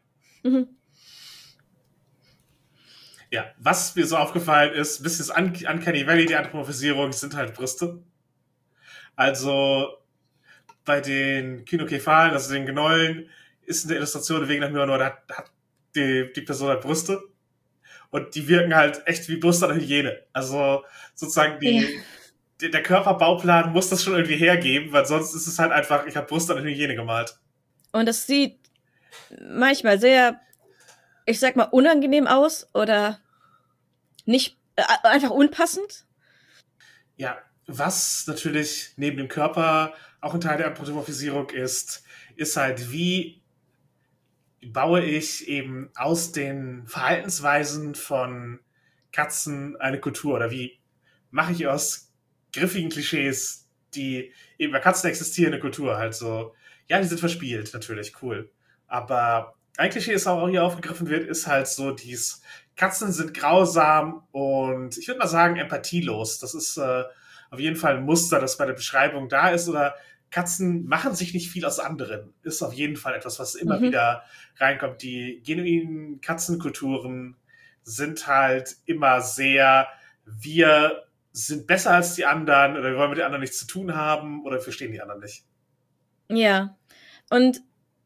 Ja, was mir so aufgefallen ist, ein bisschen Uncanny Valley, die Anthropomorphisierung, sind halt Brüste. Also bei den Kynocephalen, also den Gnollen, ist in der Illustration wegen nach Myrnor, da hat die Person halt Brüste. Und die wirken halt echt wie Brüste an der Hyäne. Also sozusagen der Körperbauplan muss das schon irgendwie hergeben, weil sonst ist es halt einfach, ich habe Brüste an der Hyäne gemalt. Und das sieht manchmal sehr, ich sag mal, unangenehm aus oder nicht, einfach unpassend. Ja, was natürlich neben dem Körper auch ein Teil der Anthropomorphisierung ist halt, wie baue ich eben aus den Verhaltensweisen von Katzen eine Kultur oder wie mache ich aus griffigen Klischees, die eben bei Katzen existieren, eine Kultur halt so. Ja, die sind verspielt, natürlich, cool. Aber ein Klischee, das auch hier aufgegriffen wird, ist halt so Katzen sind grausam und ich würde mal sagen empathielos. Das ist auf jeden Fall ein Muster, das bei der Beschreibung da ist, oder Katzen machen sich nicht viel aus anderen. Ist auf jeden Fall etwas, was immer wieder reinkommt. Die genuinen Katzenkulturen sind halt immer sehr, wir sind besser als die anderen oder wir wollen mit den anderen nichts zu tun haben oder wir verstehen die anderen nicht. Ja, und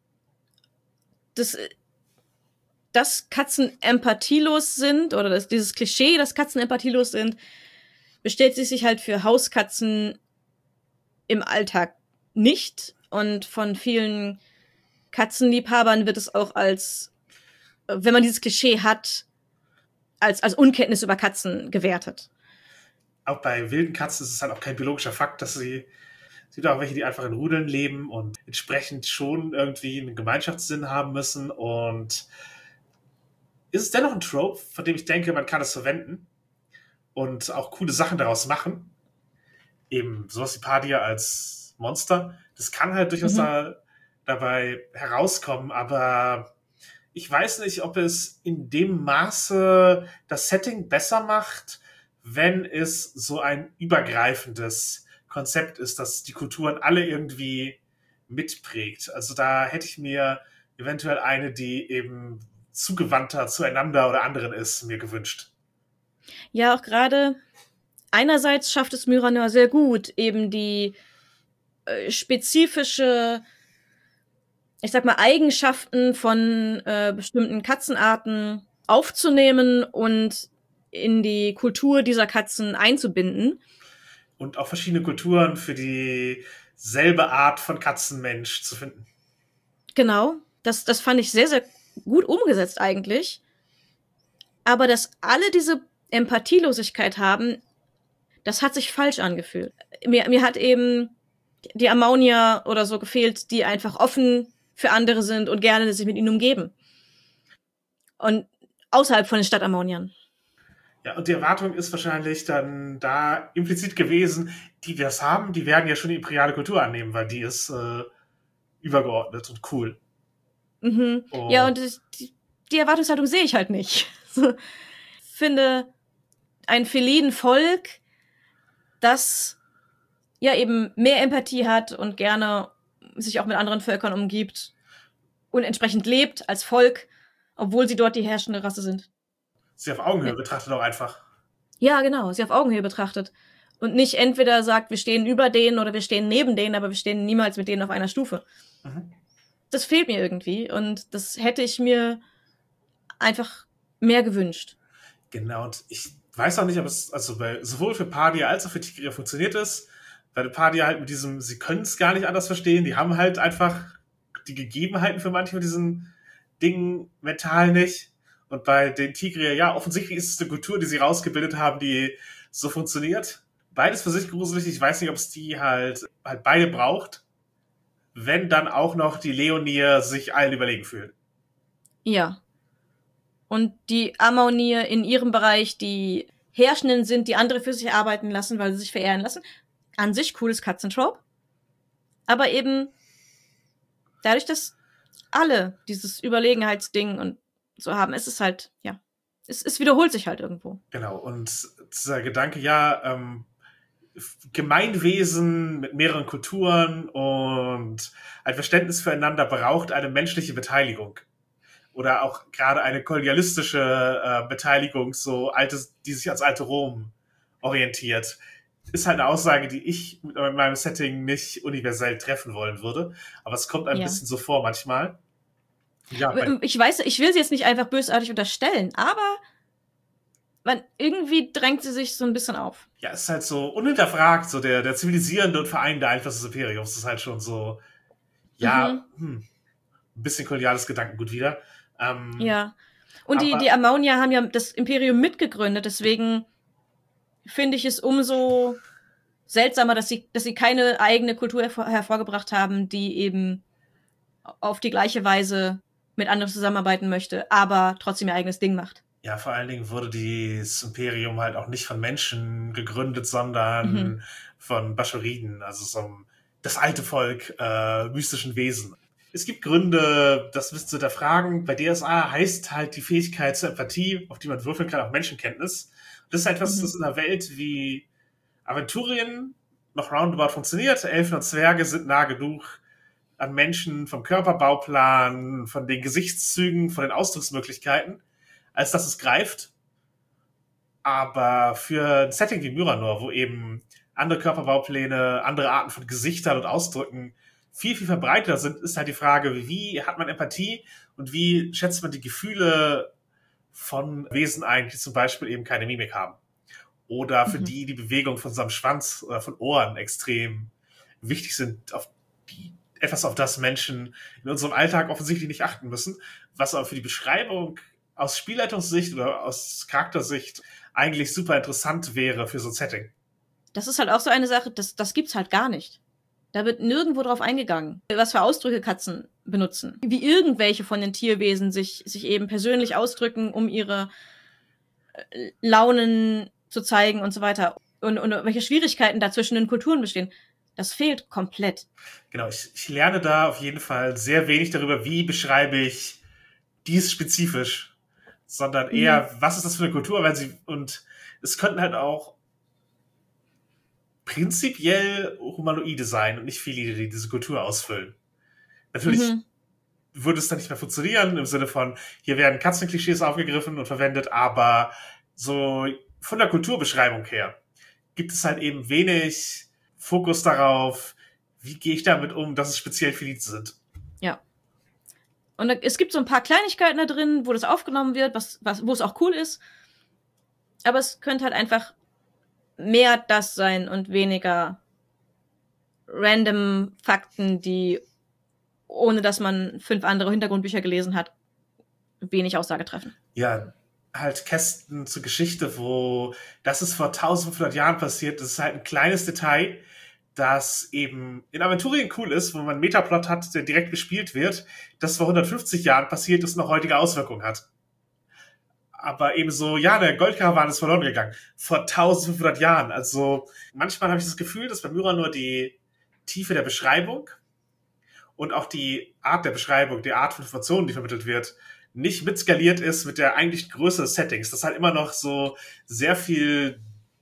dass Katzen empathielos sind oder dieses Klischee, dass Katzen empathielos sind, bestätigt sich halt für Hauskatzen im Alltag nicht. Und von vielen Katzenliebhabern wird es auch als, wenn man dieses Klischee hat, als Unkenntnis über Katzen gewertet. Auch bei wilden Katzen ist es halt auch kein biologischer Fakt, dass es gibt auch welche, die einfach in Rudeln leben und entsprechend schon irgendwie einen Gemeinschaftssinn haben müssen. Und ist es dennoch ein Trope, von dem ich denke, man kann es verwenden und auch coole Sachen daraus machen. Eben sowas wie Padia als Monster. Das kann halt durchaus dabei herauskommen, aber ich weiß nicht, ob es in dem Maße das Setting besser macht, wenn es so ein übergreifendes Konzept ist, das die Kulturen alle irgendwie mitprägt. Also da hätte ich mir eventuell eine, die eben zugewandter zueinander oder anderen ist, mir gewünscht. Ja, auch gerade einerseits schafft es Myrannor sehr gut, eben die spezifische, ich sag mal, Eigenschaften von bestimmten Katzenarten aufzunehmen und in die Kultur dieser Katzen einzubinden. Und auch verschiedene Kulturen für dieselbe Art von Katzenmensch zu finden. Genau, das fand ich sehr, sehr gut umgesetzt eigentlich. Aber dass alle diese Empathielosigkeit haben, das hat sich falsch angefühlt. Mir hat eben die Ammonier oder so gefehlt, die einfach offen für andere sind und gerne sich mit ihnen umgeben. Und außerhalb von den Stadtammoniern. Ja, und die Erwartung ist wahrscheinlich dann da implizit gewesen, die das haben, die werden ja schon die imperiale Kultur annehmen, weil die ist übergeordnet und cool. Oh. Ja, und die Erwartungshaltung sehe ich halt nicht. Ich finde, ein Felinenvolk, das ja eben mehr Empathie hat und gerne sich auch mit anderen Völkern umgibt und entsprechend lebt als Volk, obwohl sie dort die herrschende Rasse sind. Sie auf Augenhöhe betrachtet auch einfach. Ja, genau, sie auf Augenhöhe betrachtet. Und nicht entweder sagt, wir stehen über denen oder wir stehen neben denen, aber wir stehen niemals mit denen auf einer Stufe. Mhm. Das fehlt mir irgendwie und das hätte ich mir einfach mehr gewünscht. Genau, und ich weiß auch nicht, ob es also sowohl für Padia als auch für Tigria funktioniert ist, weil Padia halt mit diesem, sie können es gar nicht anders verstehen, die haben halt einfach die Gegebenheiten für manche von diesen Dingen mental nicht. Und bei den Tigrier, ja, offensichtlich ist es eine Kultur, die sie rausgebildet haben, die so funktioniert. Beides für sich gruselig. Ich weiß nicht, ob es die halt beide braucht, wenn dann auch noch die Leonir sich allen überlegen fühlen. Ja. Und die Ammonir in ihrem Bereich, die Herrschenden sind, die andere für sich arbeiten lassen, weil sie sich verehren lassen. An sich cooles Katzentrope. Aber eben dadurch, dass alle dieses Überlegenheitsding und so haben, ist es halt, ja, es wiederholt sich halt irgendwo. Genau, und dieser Gedanke, ja, Gemeinwesen mit mehreren Kulturen und ein Verständnis füreinander braucht eine menschliche Beteiligung. Oder auch gerade eine kolonialistische Beteiligung, so altes, die sich ans alte Rom orientiert. Ist halt eine Aussage, die ich mit meinem Setting nicht universell treffen wollen würde. Aber es kommt ein bisschen so vor manchmal. Ja, ich weiß, ich will sie jetzt nicht einfach bösartig unterstellen, aber irgendwie drängt sie sich so ein bisschen auf. Ja, es ist halt so unhinterfragt, so der zivilisierende und vereinende Einfluss des Imperiums ist halt schon so, ja, ein bisschen koloniales Gedankengut wieder. Ja. Und die Ammonier haben ja das Imperium mitgegründet, deswegen finde ich es umso seltsamer, dass sie keine eigene Kultur hervorgebracht haben, die eben auf die gleiche Weise mit anderen zusammenarbeiten möchte, aber trotzdem ihr eigenes Ding macht. Ja, vor allen Dingen wurde das Imperium halt auch nicht von Menschen gegründet, sondern von Baschoriden, also so das alte Volk mystischen Wesen. Es gibt Gründe, das müsst ihr hinterfragen. Bei DSA heißt halt die Fähigkeit zur Empathie, auf die man würfeln kann, auch Menschenkenntnis. Das ist etwas, das in einer Welt wie Aventurien noch roundabout funktioniert. Elfen und Zwerge sind nah genug an Menschen vom Körperbauplan, von den Gesichtszügen, von den Ausdrucksmöglichkeiten, als dass es greift. Aber für ein Setting wie Myranor, wo eben andere Körperbaupläne, andere Arten von Gesichtern und Ausdrücken viel, viel verbreiteter sind, ist halt die Frage, wie hat man Empathie und wie schätzt man die Gefühle von Wesen ein, die zum Beispiel eben keine Mimik haben. Oder für die Bewegung von seinem Schwanz oder von Ohren extrem wichtig sind, etwas, auf das Menschen in unserem Alltag offensichtlich nicht achten müssen, was aber für die Beschreibung aus Spielleitungssicht oder aus Charaktersicht eigentlich super interessant wäre für so ein Setting. Das ist halt auch so eine Sache, das gibt's halt gar nicht. Da wird nirgendwo drauf eingegangen, was für Ausdrücke Katzen benutzen. Wie irgendwelche von den Tierwesen sich eben persönlich ausdrücken, um ihre Launen zu zeigen und so weiter. Und welche Schwierigkeiten da zwischen den Kulturen bestehen. Das fehlt komplett. Genau, ich lerne da auf jeden Fall sehr wenig darüber, wie beschreibe ich dies spezifisch, sondern eher, was ist das für eine Kultur, und es könnten halt auch prinzipiell Humanoide sein und nicht Felide, die diese Kultur ausfüllen. Natürlich würde es dann nicht mehr funktionieren, im Sinne von, hier werden Katzenklischees aufgegriffen und verwendet, aber so von der Kulturbeschreibung her gibt es halt eben wenig Fokus darauf, wie gehe ich damit um, dass es speziell Felide sind. Ja. Und es gibt so ein paar Kleinigkeiten da drin, wo das aufgenommen wird, wo es auch cool ist. Aber es könnte halt einfach mehr das sein und weniger random Fakten, die, ohne dass man 5 andere Hintergrundbücher gelesen hat, wenig Aussage treffen. Ja, halt Kästen zur Geschichte, wo das ist vor 1500 Jahren passiert. Das ist halt ein kleines Detail, das eben in Aventurien cool ist, wo man einen Metaplot hat, der direkt gespielt wird, das vor 150 Jahren passiert ist und noch heutige Auswirkungen hat. Aber eben so, ja, der Goldkarawan ist verloren gegangen. Vor 1500 Jahren. Also manchmal habe ich das Gefühl, dass bei Myranor die Tiefe der Beschreibung und auch die Art der Beschreibung, die Art von Informationen, die vermittelt wird, nicht mitskaliert ist mit der eigentlichen Größe des Settings. Das halt immer noch so sehr viel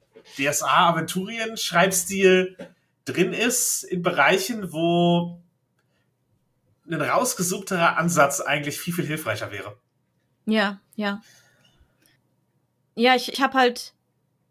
DSA-Aventurien-Schreibstil drin ist in Bereichen, wo ein rausgesuchterer Ansatz eigentlich viel, viel hilfreicher wäre. Ja, ja. Ja, ich habe halt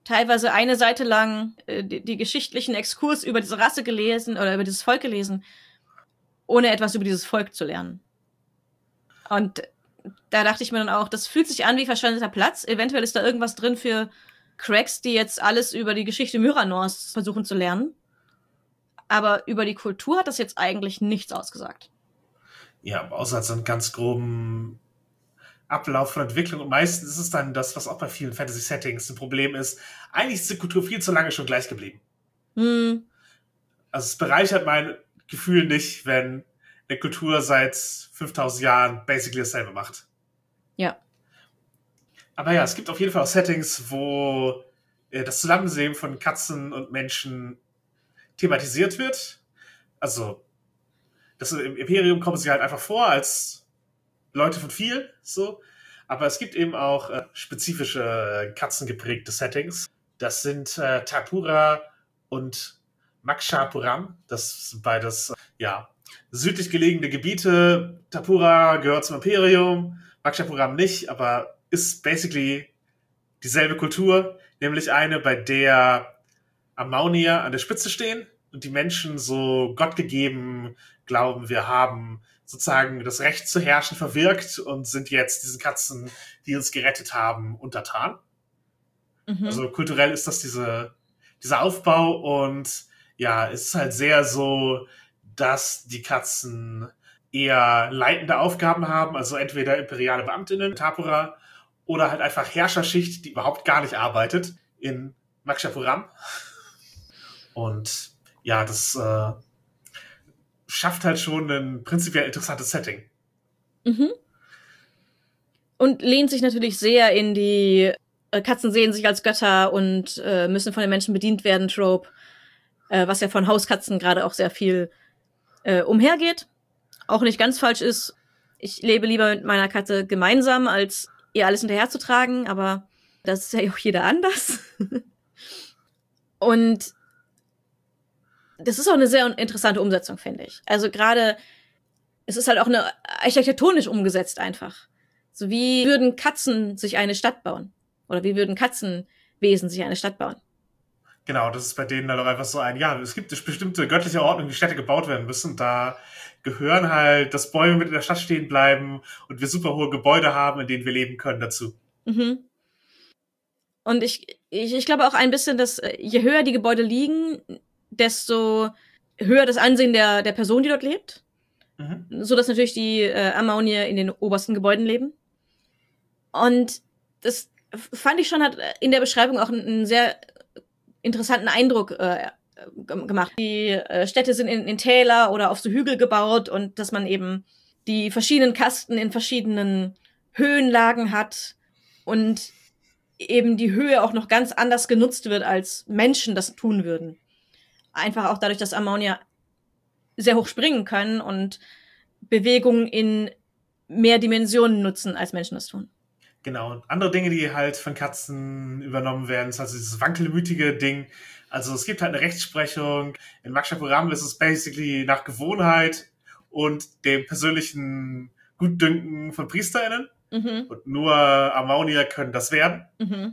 teilweise eine Seite lang die geschichtlichen Exkurs über diese Rasse gelesen oder über dieses Volk gelesen, ohne etwas über dieses Volk zu lernen. Und da dachte ich mir dann auch, das fühlt sich an wie verschwendeter Platz. Eventuell ist da irgendwas drin für Cracks, die jetzt alles über die Geschichte Myranors versuchen zu lernen. Aber über die Kultur hat das jetzt eigentlich nichts ausgesagt. Ja, außer so einen ganz groben Ablauf von Entwicklung. Und meistens ist es dann das, was auch bei vielen Fantasy-Settings ein Problem ist. Eigentlich ist die Kultur viel zu lange schon gleich geblieben. Also es bereichert mein Gefühl nicht, wenn eine Kultur seit 5000 Jahren basically dasselbe macht. Ja. Aber ja, es gibt auf jeden Fall auch Settings, wo das Zusammenleben von Katzen und Menschen thematisiert wird. Also im Imperium kommen sie halt einfach vor als Leute von viel, so. Aber es gibt eben auch spezifische katzengeprägte Settings. Das sind Tapura und Makshapuram. Das sind beides, südlich gelegene Gebiete. Tapura gehört zum Imperium, Makshapuram nicht, aber ist basically dieselbe Kultur, nämlich eine, bei der Amaunier an der Spitze stehen und die Menschen so gottgegeben glauben, wir haben sozusagen das Recht zu herrschen verwirkt und sind jetzt diesen Katzen, die uns gerettet haben, untertan. Also kulturell ist das dieser Aufbau und ja, es ist halt sehr so, dass die Katzen eher leitende Aufgaben haben, also entweder imperiale Beamtinnen, Tapura, oder halt einfach Herrscherschicht, die überhaupt gar nicht arbeitet, in Makshapuram. Und ja, das schafft halt schon ein prinzipiell interessantes Setting. Und lehnt sich natürlich sehr in die Katzen sehen sich als Götter und müssen von den Menschen bedient werden, Trope, was ja von Hauskatzen gerade auch sehr viel umhergeht. Auch nicht ganz falsch ist. Ich lebe lieber mit meiner Katze gemeinsam, als ihr alles hinterherzutragen, aber das ist ja auch jeder anders. Und das ist auch eine sehr interessante Umsetzung, finde ich. Also gerade, es ist halt auch eine architektonisch umgesetzt einfach. So wie würden Katzen sich eine Stadt bauen? Oder wie würden Katzenwesen sich eine Stadt bauen? Genau, das ist bei denen dann auch einfach so es gibt eine bestimmte göttliche Ordnung, wie Städte gebaut werden müssen. Da gehören halt, dass Bäume mit in der Stadt stehen bleiben und wir super hohe Gebäude haben, in denen wir leben können, dazu. Und ich glaube auch ein bisschen, dass je höher die Gebäude liegen, desto höher das Ansehen der Person, die dort lebt. So dass natürlich die Amaunier in den obersten Gebäuden leben. Und das fand ich schon, hat in der Beschreibung auch einen sehr interessanten Eindruck gemacht. Die Städte sind in Täler oder auf so Hügel gebaut und dass man eben die verschiedenen Kasten in verschiedenen Höhenlagen hat und eben die Höhe auch noch ganz anders genutzt wird, als Menschen das tun würden. Einfach auch dadurch, dass Amaunier sehr hoch springen können und Bewegungen in mehr Dimensionen nutzen, als Menschen das tun. Genau, und andere Dinge, die halt von Katzen übernommen werden, ist also dieses wankelmütige Ding. Also es gibt halt eine Rechtsprechung. In Makshapuram ist es basically nach Gewohnheit und dem persönlichen Gutdünken von PriesterInnen. Und nur Amaunier können das werden.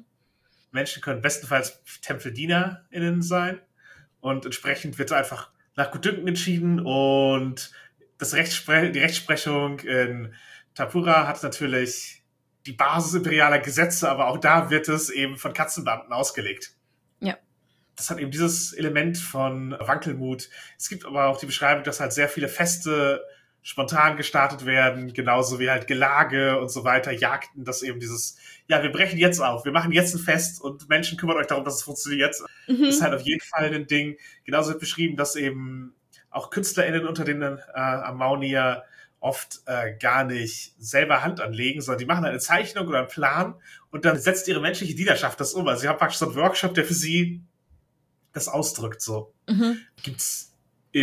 Menschen können bestenfalls TempeldienerInnen sein. Und entsprechend wird einfach nach Gutdünken entschieden. Und die Rechtsprechung in Tapura hat natürlich die Basis imperialer Gesetze, aber auch da wird es eben von Katzenbeamten ausgelegt. Ja. Das hat eben dieses Element von Wankelmut. Es gibt aber auch die Beschreibung, dass halt sehr viele Feste spontan gestartet werden, genauso wie halt Gelage und so weiter, Jagden, dass eben dieses, wir brechen jetzt auf, wir machen jetzt ein Fest und Menschen kümmern euch darum, dass es funktioniert. Das ist halt auf jeden Fall ein Ding. Genauso wird beschrieben, dass eben auch KünstlerInnen unter den Amaunier oft gar nicht selber Hand anlegen, sondern die machen eine Zeichnung oder einen Plan und dann setzt ihre menschliche Dienerschaft das um. Also sie haben praktisch so einen Workshop, der für sie das ausdrückt. So gibt's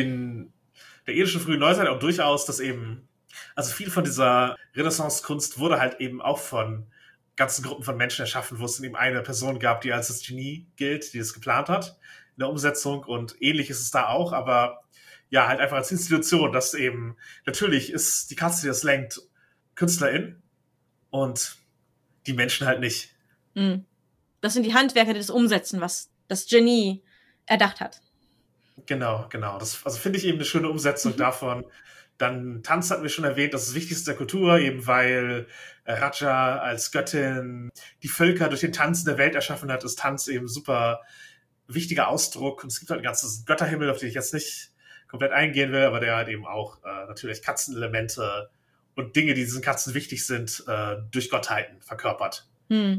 in der irdischen frühen Neuzeit auch durchaus, dass eben, also viel von dieser Renaissance-Kunst wurde halt eben auch von ganzen Gruppen von Menschen erschaffen, wo es eben eine Person gab, die als das Genie gilt, die es geplant hat in der Umsetzung und ähnlich ist es da auch, aber halt einfach als Institution, dass eben, natürlich ist die Katze, die das lenkt, Künstlerin und die Menschen halt nicht. Das sind die Handwerker, die das umsetzen, was das Genie erdacht hat. Genau. Das also finde ich eben eine schöne Umsetzung davon. Dann Tanz hatten wir schon erwähnt, das ist das Wichtigste der Kultur, eben weil Raja als Göttin die Völker durch den Tanz in der Welt erschaffen hat, ist Tanz eben super wichtiger Ausdruck. Und es gibt halt einen ganzen Götterhimmel, auf den ich jetzt nicht komplett eingehen will, aber der hat eben auch natürlich Katzenelemente und Dinge, die diesen Katzen wichtig sind, durch Gottheiten verkörpert.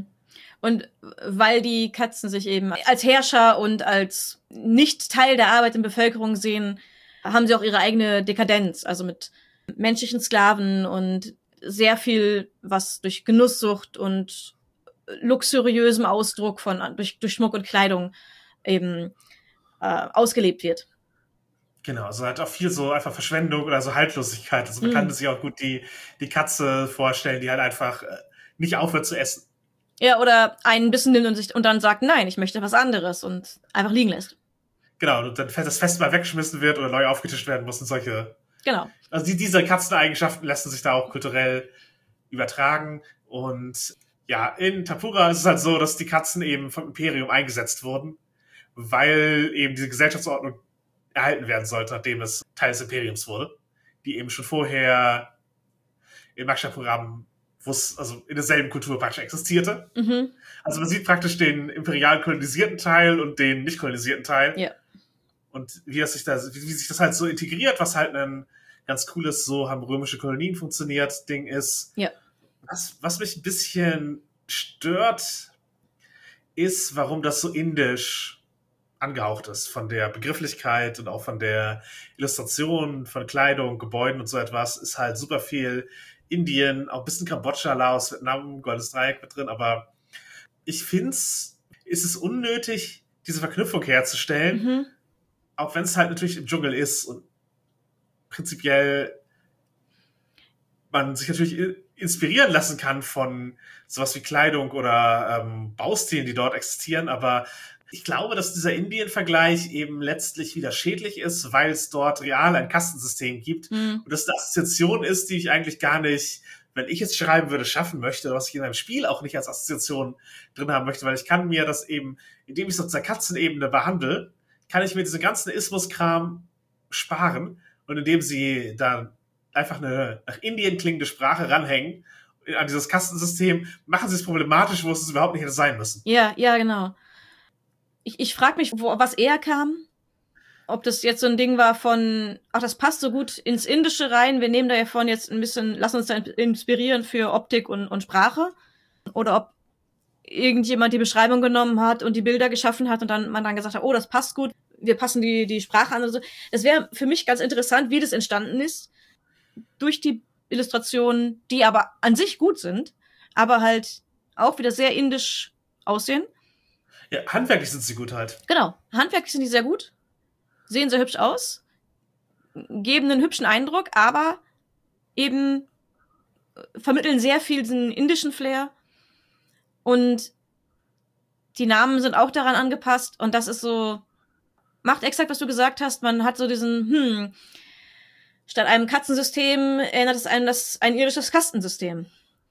Und weil die Katzen sich eben als Herrscher und als nicht Teil der arbeitenden Bevölkerung sehen, haben sie auch ihre eigene Dekadenz, also mit menschlichen Sklaven und sehr viel, was durch Genusssucht und luxuriösem Ausdruck durch Schmuck und Kleidung eben ausgelebt wird. Genau, also halt auch viel so einfach Verschwendung oder so Haltlosigkeit. Also man kann sich auch gut die Katze vorstellen, die halt einfach nicht aufhört zu essen. Ja, oder einen Bissen nimmt und dann sagt, nein, ich möchte was anderes und einfach liegen lässt. Genau, und dann das Fest mal weggeschmissen wird oder neu aufgetischt werden muss und solche. Genau. Also diese Katzeneigenschaften lassen sich da auch kulturell übertragen. Und ja, in Tapura ist es halt so, dass die Katzen eben vom Imperium eingesetzt wurden, weil eben diese Gesellschaftsordnung erhalten werden sollte, nachdem es Teil des Imperiums wurde, die eben schon vorher im Maksha-Programm, wo es also in derselben Kultur praktisch existierte. Also man sieht praktisch den imperial kolonisierten Teil und den nicht kolonisierten Teil. Ja. Und wie sich das halt so integriert, was halt ein ganz cooles, so haben römische Kolonien funktioniert, Ding ist. Ja. Was mich ein bisschen stört, ist, warum das so indisch angehaucht ist. Von der Begrifflichkeit und auch von der Illustration, von Kleidung, Gebäuden und so etwas, ist halt super viel Indien, auch ein bisschen Kambodscha, Laos, Vietnam, Goldenes Dreieck mit drin, aber ich finde ist es unnötig, diese Verknüpfung herzustellen, auch wenn es halt natürlich im Dschungel ist und prinzipiell man sich natürlich inspirieren lassen kann von sowas wie Kleidung oder Baustilen, die dort existieren, aber ich glaube, dass dieser Indien-Vergleich eben letztlich wieder schädlich ist, weil es dort real ein Kastensystem gibt und das eine Assoziation ist, die ich eigentlich gar nicht, wenn ich jetzt schreiben würde, schaffen möchte, was ich in einem Spiel auch nicht als Assoziation drin haben möchte, weil ich kann mir das eben, indem ich es auf der Katzenebene behandle, kann ich mir diesen ganzen Ismus-Kram sparen und indem sie dann einfach eine nach Indien klingende Sprache ranhängen an dieses Kastensystem, machen sie es problematisch, wo es überhaupt nicht hätte sein müssen. Ja, genau. Ich frage mich, was eher kam. Ob das jetzt so ein Ding war von, ach, das passt so gut ins Indische rein, wir nehmen da davon jetzt ein bisschen, lassen uns da inspirieren für Optik und Sprache. Oder ob irgendjemand die Beschreibung genommen hat und die Bilder geschaffen hat und dann man dann gesagt hat, oh, das passt gut, wir passen die Sprache an oder so. Das wäre für mich ganz interessant, wie das entstanden ist. Durch die Illustrationen, die aber an sich gut sind, aber halt auch wieder sehr indisch aussehen. Ja, handwerklich sind sie gut halt. Genau, handwerklich sind die sehr gut, sehen sehr hübsch aus, geben einen hübschen Eindruck, aber eben vermitteln sehr viel diesen indischen Flair und die Namen sind auch daran angepasst und das ist so, macht exakt, was du gesagt hast, man hat so diesen, statt einem Katzensystem erinnert es einem ein irdisches Kastensystem.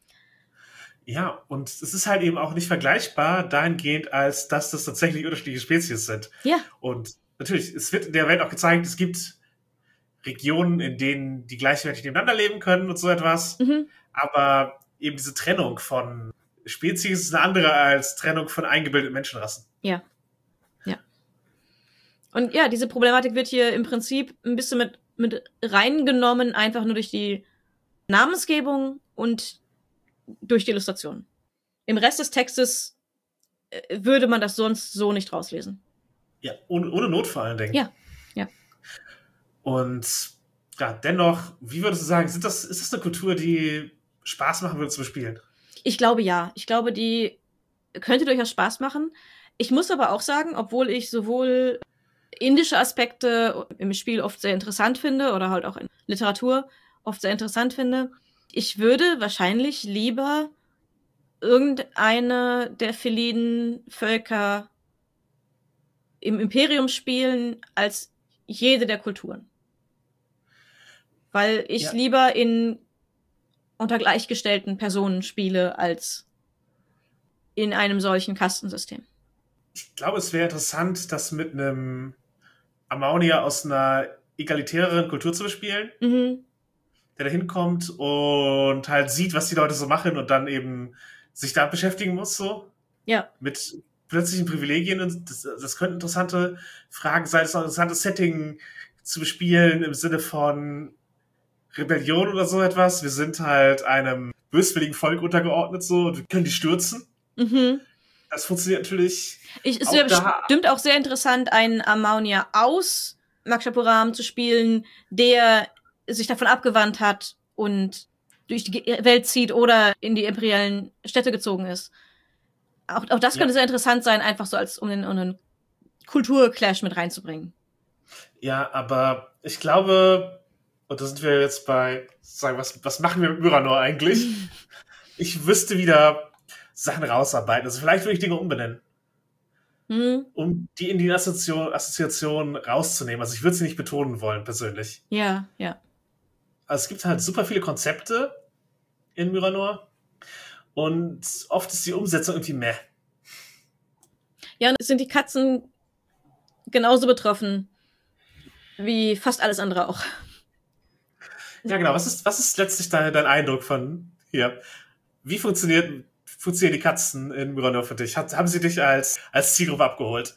Ja, und es ist halt eben auch nicht vergleichbar dahingehend, als dass das tatsächlich unterschiedliche Spezies sind. Ja. Und natürlich, es wird in der Welt auch gezeigt, es gibt Regionen, in denen die gleichwertig nebeneinander leben können und so etwas. Aber eben diese Trennung von Spezies ist eine andere als Trennung von eingebildeten Menschenrassen. Ja. Und ja, diese Problematik wird hier im Prinzip ein bisschen mit reingenommen, einfach nur durch die Namensgebung und durch die Illustration. Im Rest des Textes würde man das sonst so nicht rauslesen. Ja, ohne Not vor allen Dingen. Ja. Und ja, dennoch, wie würdest du sagen, ist das eine Kultur, die Spaß machen würde zu bespielen? Ich glaube, ja. Ich glaube, die könnte durchaus Spaß machen. Ich muss aber auch sagen, obwohl ich sowohl indische Aspekte im Spiel oft sehr interessant finde oder halt auch in Literatur oft sehr interessant finde, ich würde wahrscheinlich lieber irgendeine der feliden Völker im Imperium spielen als jede der Kulturen. Weil ich lieber unter gleichgestellten Personen spiele als in einem solchen Kastensystem. Ich glaube, es wäre interessant, das mit einem Amaunier aus einer egalitäreren Kultur zu bespielen, der da hinkommt und halt sieht, was die Leute so machen und dann eben sich da beschäftigen muss, so. Ja. Mit plötzlichen Privilegien. Und das könnten interessante Fragen sein, das ist auch ein interessantes Setting zu bespielen im Sinne von Rebellion oder so etwas. Wir sind halt einem böswilligen Volk untergeordnet, so, und wir können die stürzen. Das funktioniert natürlich. Es wäre bestimmt auch sehr interessant, einen Amaunier aus Makshapuram zu spielen, der sich davon abgewandt hat und durch die Welt zieht oder in die imperialen Städte gezogen ist. Auch das könnte sehr interessant sein, einfach so um einen Kulturclash mit reinzubringen. Ja, aber ich glaube, und da sind wir jetzt bei, sagen, was machen wir mit Myranor eigentlich? Ich wüsste wieder Sachen rausarbeiten. Also vielleicht würde ich Dinge umbenennen. Um die in die Assoziation rauszunehmen. Also ich würde sie nicht betonen wollen, persönlich. Ja. Also es gibt halt super viele Konzepte in Myranor und oft ist die Umsetzung irgendwie meh. Ja, und sind die Katzen genauso betroffen wie fast alles andere auch. Ja, genau. Was ist letztlich dein Eindruck von hier? Wie funktionieren die Katzen in Myranor für dich? Haben sie dich als Zielgruppe abgeholt?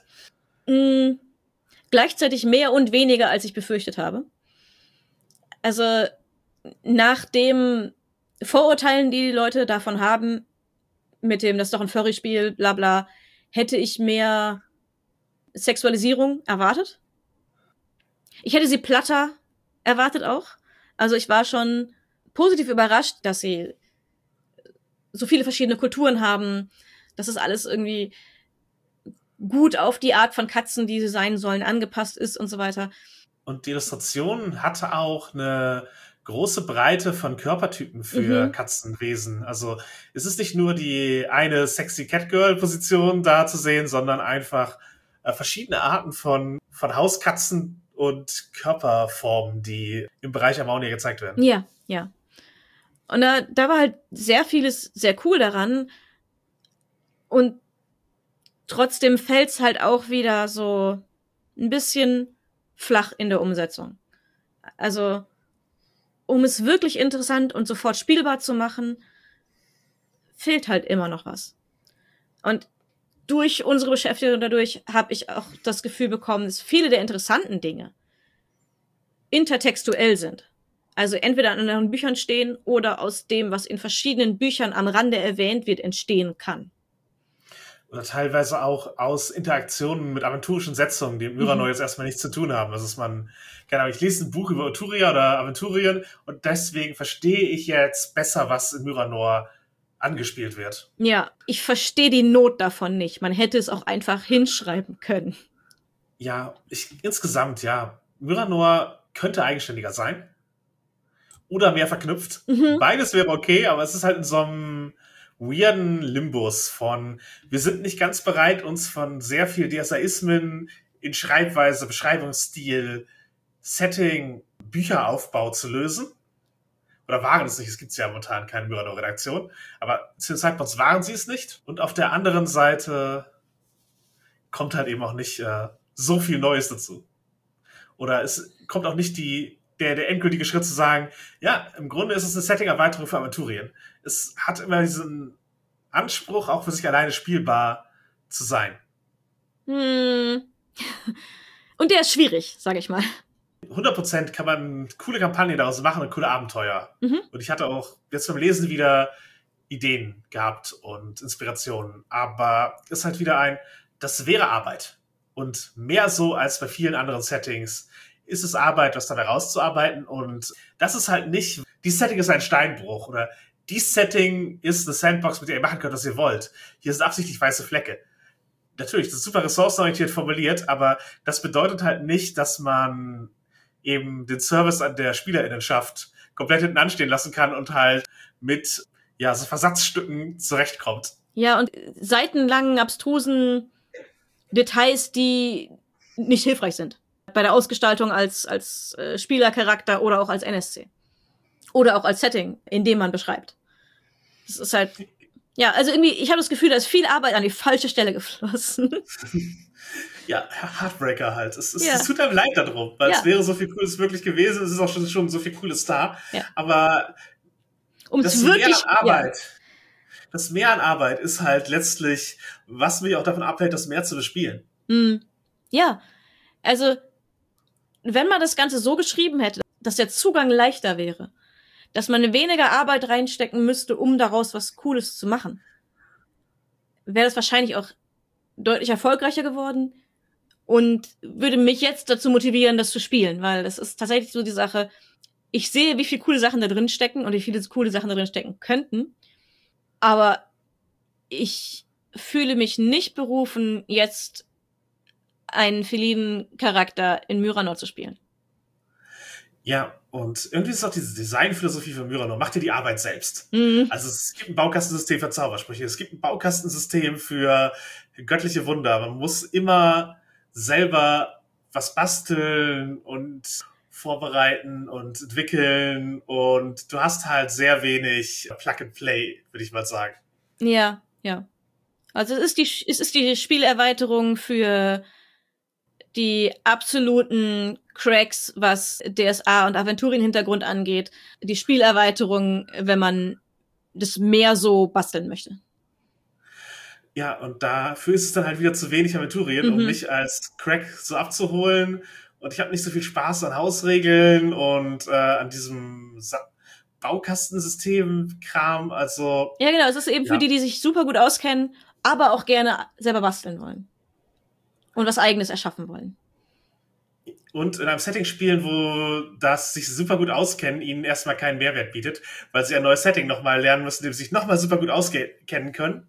Gleichzeitig mehr und weniger, als ich befürchtet habe. Also nach dem Vorurteilen, die Leute davon haben, mit dem, das ist doch ein Furry-Spiel, bla bla, hätte ich mehr Sexualisierung erwartet. Ich hätte sie platter erwartet auch. Also ich war schon positiv überrascht, dass sie so viele verschiedene Kulturen haben, dass es alles irgendwie gut auf die Art von Katzen, die sie sein sollen, angepasst ist und so weiter. Und die Illustration hatte auch eine große Breite von Körpertypen für Katzenwesen. Also es ist nicht nur die eine sexy Catgirl-Position da zu sehen, sondern einfach verschiedene Arten von Hauskatzen und Körperformen, die im Bereich Amaunier gezeigt werden. Ja. Und da war halt sehr vieles sehr cool daran. Und trotzdem fällt's halt auch wieder so ein bisschen flach in der Umsetzung. Also, um es wirklich interessant und sofort spielbar zu machen, fehlt halt immer noch was. Und durch unsere Beschäftigung dadurch habe ich auch das Gefühl bekommen, dass viele der interessanten Dinge intertextuell sind. Also entweder in anderen Büchern stehen oder aus dem, was in verschiedenen Büchern am Rande erwähnt wird, entstehen kann. Oder teilweise auch aus Interaktionen mit aventurischen Setzungen, die mit Myranor jetzt erstmal nichts zu tun haben. Also, dass man, keine Ahnung, ich lese ein Buch über Uturia oder Aventurien und deswegen verstehe ich jetzt besser, was in Myranor angespielt wird. Ja, ich verstehe die Not davon nicht. Man hätte es auch einfach hinschreiben können. Ja, insgesamt, ja. Myranor könnte eigenständiger sein. Oder mehr verknüpft. Beides wäre okay, aber es ist halt in so einem weirden Limbus von, wir sind nicht ganz bereit, uns von sehr viel DSAismen in Schreibweise, Beschreibungsstil, Setting, Bücheraufbau zu lösen. Oder waren es nicht, es gibt ja momentan keine Myranor-Redaktion, aber zu den Zeitpunkt waren sie es nicht. Und auf der anderen Seite kommt halt eben auch nicht so viel Neues dazu. Oder es kommt auch nicht der endgültige Schritt zu sagen, ja, im Grunde ist es eine Setting-Erweiterung für Aventurien. Es hat immer diesen Anspruch, auch für sich alleine spielbar zu sein. Und der ist schwierig, sage ich mal. 100% kann man coole Kampagnen daraus machen und coole Abenteuer. Und ich hatte auch jetzt beim Lesen wieder Ideen gehabt und Inspirationen. Aber es ist halt wieder das wäre Arbeit. Und mehr so als bei vielen anderen Settings ist es Arbeit, das dabei rauszuarbeiten. Und das ist halt nicht, dieses Setting ist ein Steinbruch oder dieses Setting ist eine Sandbox, mit der ihr machen könnt, was ihr wollt. Hier sind absichtlich weiße Flecke. Natürlich, das ist super ressourcenorientiert formuliert, aber das bedeutet halt nicht, dass man eben den Service an der SpielerInnenschaft komplett hinten anstehen lassen kann und halt mit so Versatzstücken zurechtkommt. Ja, und seitenlangen, abstrusen Details, die nicht hilfreich sind. Bei der Ausgestaltung als Spielercharakter oder auch als NSC. Oder auch als Setting, in dem man beschreibt. Das ist halt Ja, also irgendwie, ich habe das Gefühl, da ist viel Arbeit an die falsche Stelle geflossen. Ja, Heartbreaker halt. Es tut einem leid darum, weil es wäre so viel Cooles wirklich gewesen. Es ist auch schon so viel Cooles da. Ja. Aber das mehr an Arbeit ist halt letztlich, was mich auch davon abhält, das mehr zu bespielen. Ja, also wenn man das Ganze so geschrieben hätte, dass der Zugang leichter wäre, dass man weniger Arbeit reinstecken müsste, um daraus was Cooles zu machen, wäre das wahrscheinlich auch deutlich erfolgreicher geworden und würde mich jetzt dazu motivieren, das zu spielen, weil das ist tatsächlich so die Sache, ich sehe, wie viele coole Sachen da drin stecken und wie viele coole Sachen da drin stecken könnten, aber ich fühle mich nicht berufen, jetzt einen felinen Charakter in Myranor zu spielen. Ja, und irgendwie ist es auch diese Designphilosophie von Myranor. Mach dir die Arbeit selbst. Also es gibt ein Baukastensystem für Zaubersprüche, es gibt ein Baukastensystem für göttliche Wunder. Man muss immer selber was basteln und vorbereiten und entwickeln und du hast halt sehr wenig Plug and Play, würde ich mal sagen. Ja. Also es ist die Spielerweiterung für die absoluten Cracks, was DSA und Aventurien-Hintergrund angeht. Die Spielerweiterung, wenn man das mehr so basteln möchte. Ja, und dafür ist es dann halt wieder zu wenig Aventurien, um mich als Crack so abzuholen. Und ich habe nicht so viel Spaß an Hausregeln und an diesem Baukastensystem-Kram. Also ja, genau. Es ist eben für die sich super gut auskennen, aber auch gerne selber basteln wollen. Und was Eigenes erschaffen wollen. Und in einem Setting spielen, wo das sich super gut auskennen, ihnen erstmal keinen Mehrwert bietet, weil sie ein neues Setting nochmal lernen müssen, dem sie sich nochmal super gut auskennen können.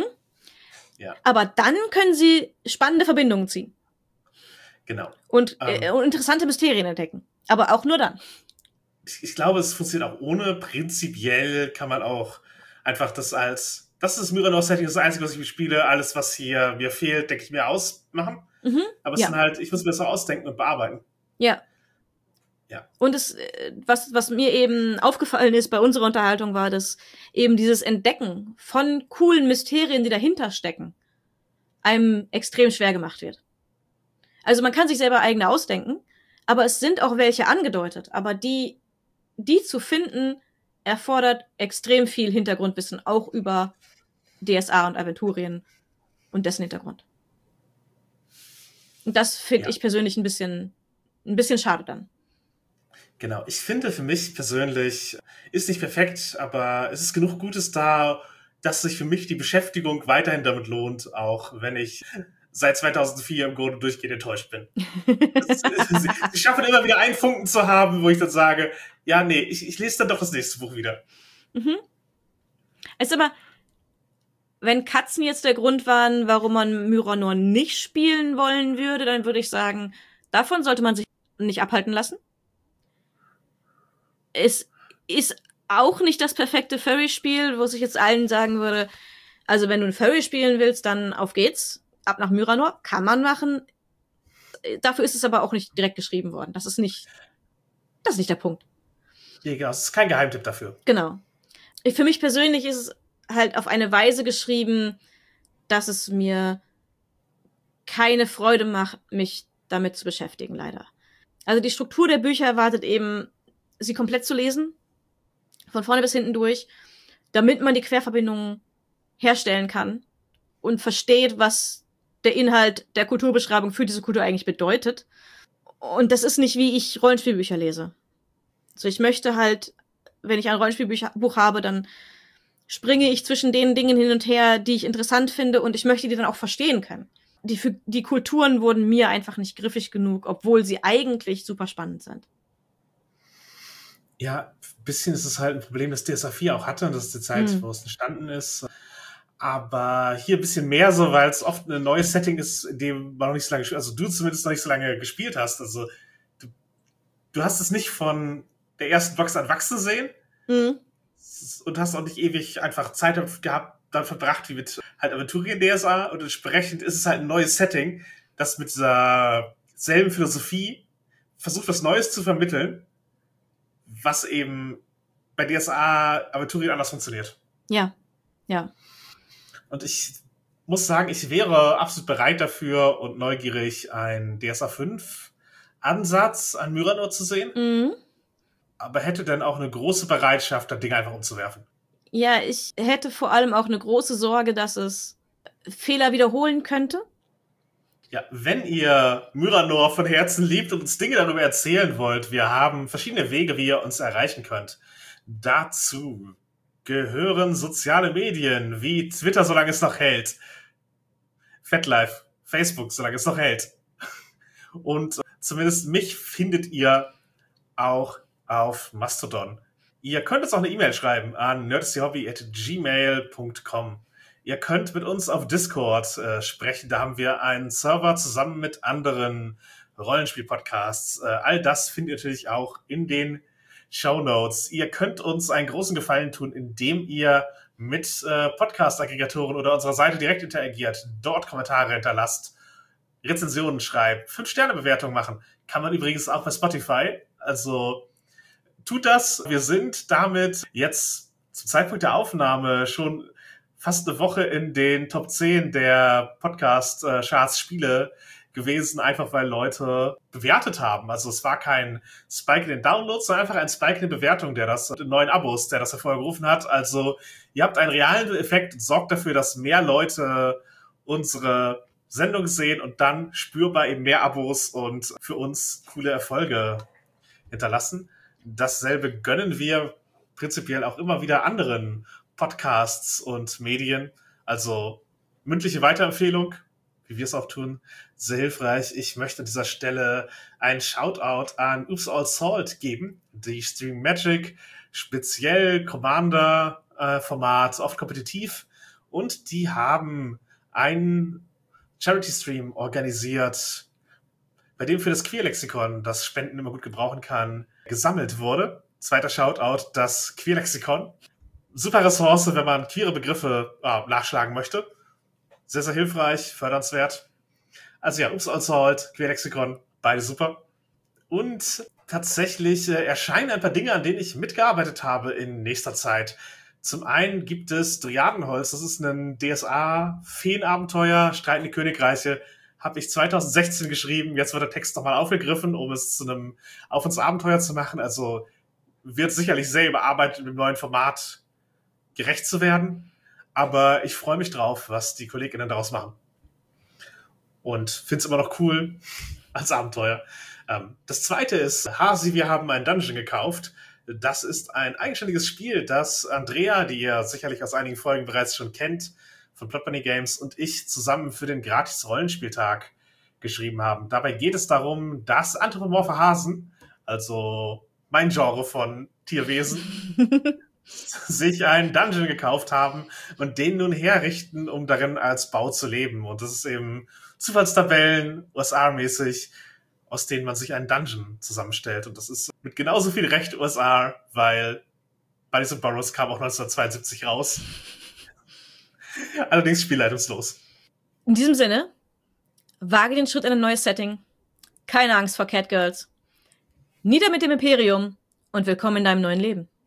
Ja. Aber dann können sie spannende Verbindungen ziehen. Genau. Und interessante Mysterien entdecken. Aber auch nur dann. Ich glaube, es funktioniert auch ohne. Prinzipiell kann man auch einfach das ist das Myranor-Setting, das Einzige, was ich spiele. Alles, was hier mir fehlt, denke ich mir ausmachen. Aber es sind halt, ich muss mir das auch ausdenken und bearbeiten. Ja. Und was mir eben aufgefallen ist bei unserer Unterhaltung, war, dass eben dieses Entdecken von coolen Mysterien, die dahinter stecken, einem extrem schwer gemacht wird. Also man kann sich selber eigene ausdenken, aber es sind auch welche angedeutet. Aber die zu finden, erfordert extrem viel Hintergrundwissen, auch über DSA und Aventurien und dessen Hintergrund. Und das finde ich persönlich ein bisschen schade dann. Genau, ich finde für mich persönlich, ist nicht perfekt, aber es ist genug Gutes da, dass sich für mich die Beschäftigung weiterhin damit lohnt, auch wenn ich seit 2004 im Grunde durchgehend enttäuscht bin. Sie schaffen immer wieder einen Funken zu haben, wo ich dann sage, ja, nee, ich lese dann doch das nächste Buch wieder. Also aber, wenn Katzen jetzt der Grund waren, warum man Myranor nicht spielen wollen würde, dann würde ich sagen, davon sollte man sich nicht abhalten lassen. Es ist auch nicht das perfekte Furry-Spiel, wo ich jetzt allen sagen würde, also wenn du ein Furry spielen willst, dann auf geht's. Ab nach Myranor, kann man machen. Dafür ist es aber auch nicht direkt geschrieben worden. Das ist nicht der Punkt. Ja, genau, es ist kein Geheimtipp dafür. Genau. Für mich persönlich ist es halt auf eine Weise geschrieben, dass es mir keine Freude macht, mich damit zu beschäftigen, leider. Also die Struktur der Bücher erwartet eben, sie komplett zu lesen, von vorne bis hinten durch, damit man die Querverbindungen herstellen kann und versteht, was der Inhalt der Kulturbeschreibung für diese Kultur eigentlich bedeutet. Und das ist nicht, wie ich Rollenspielbücher lese. Also ich möchte halt, wenn ich ein Rollenspielbuch habe, dann springe ich zwischen den Dingen hin und her, die ich interessant finde, und ich möchte die dann auch verstehen können. Die Kulturen wurden mir einfach nicht griffig genug, obwohl sie eigentlich super spannend sind. Ja, ein bisschen ist es halt ein Problem, das DSA 4 auch hatte und das ist die Zeit, wo es entstanden ist. Aber hier ein bisschen mehr so, weil es oft ein neues Setting ist, in dem man noch nicht so lange, also du zumindest noch nicht so lange gespielt hast. Also du hast es nicht von der ersten Box an wachsen sehen und hast auch nicht ewig einfach Zeit gehabt, dann verbracht wie mit halt Aventurien DSA, und entsprechend ist es halt ein neues Setting, das mit dieser selben Philosophie versucht, was Neues zu vermitteln, was eben bei DSA Aventurien anders funktioniert. Ja. Ja. Und ich muss sagen, ich wäre absolut bereit dafür und neugierig, einen DSA 5 Ansatz an Myranor zu sehen. Mhm. Aber hätte dann auch eine große Bereitschaft, das Ding einfach umzuwerfen. Ja, ich hätte vor allem auch eine große Sorge, dass es Fehler wiederholen könnte. Ja, wenn ihr Myranor von Herzen liebt und uns Dinge darüber erzählen wollt, wir haben verschiedene Wege, wie ihr uns erreichen könnt. Dazu gehören soziale Medien wie Twitter, solange es noch hält. FetLife, Facebook, solange es noch hält. Und zumindest mich findet ihr auch auf Mastodon. Ihr könnt uns auch eine E-Mail schreiben an nerdistyhobby@gmail.com. Ihr könnt mit uns auf Discord sprechen. Da haben wir einen Server zusammen mit anderen Rollenspiel-Podcasts. All das findet ihr natürlich auch in den Shownotes. Ihr könnt uns einen großen Gefallen tun, indem ihr mit Podcast-Aggregatoren oder unserer Seite direkt interagiert, dort Kommentare hinterlasst, Rezensionen schreibt, 5-Sterne-Bewertungen machen. Kann man übrigens auch bei Spotify. Also tut das. Wir sind damit jetzt zum Zeitpunkt der Aufnahme schon fast eine Woche in den Top 10 der Podcast-Charts Spiele gewesen, einfach weil Leute bewertet haben. Also es war kein Spike in den Downloads, sondern einfach ein Spike in den Bewertungen, in neuen Abos, der das hervorgerufen hat. Also ihr habt einen realen Effekt und sorgt dafür, dass mehr Leute unsere Sendung sehen und dann spürbar eben mehr Abos und für uns coole Erfolge hinterlassen. Dasselbe gönnen wir prinzipiell auch immer wieder anderen Podcasts und Medien. Also mündliche Weiterempfehlung, wie wir es auch tun, sehr hilfreich. Ich möchte an dieser Stelle einen Shoutout an Oops All Salt geben, die Stream Magic, speziell Commander-Format, oft kompetitiv. Und die haben einen Charity-Stream organisiert, bei dem für das Queerlexikon, das Spenden immer gut gebrauchen kann, gesammelt wurde. Zweiter Shoutout, das Queerlexikon. Super Ressource, wenn man queere Begriffe nachschlagen möchte. Sehr, sehr hilfreich, fördernswert. Also ja, Oops All Salt, Queerlexikon, beide super. Und tatsächlich erscheinen ein paar Dinge, an denen ich mitgearbeitet habe in nächster Zeit. Zum einen gibt es Dryadenholz, das ist ein DSA-Feenabenteuer, Streitende Königreiche, habe ich 2016 geschrieben. Jetzt wird der Text nochmal aufgegriffen, um es zu einem Auf- uns Abenteuer zu machen. Also wird sicherlich sehr überarbeitet, im neuen Format gerecht zu werden. Aber ich freue mich drauf, was die KollegInnen daraus machen. Und finde es immer noch cool als Abenteuer. Das zweite ist, Hasi, wir haben einen Dungeon gekauft. Das ist ein eigenständiges Spiel, das Andrea, die ihr sicherlich aus einigen Folgen bereits schon kennt, von Plot Bunny Games und ich zusammen für den Gratis-Rollenspieltag geschrieben haben. Dabei geht es darum, dass anthropomorphe Hasen, also mein Genre von Tierwesen, sich einen Dungeon gekauft haben und den nun herrichten, um darin als Bau zu leben. Und das ist eben Zufallstabellen, USA-mäßig, aus denen man sich einen Dungeon zusammenstellt. Und das ist mit genauso viel Recht USA, weil Buddies and Burrows kam auch 1972 raus. Allerdings spielleitungslos. In diesem Sinne, wage den Schritt in ein neues Setting. Keine Angst vor Catgirls. Nieder mit dem Imperium und willkommen in deinem neuen Leben.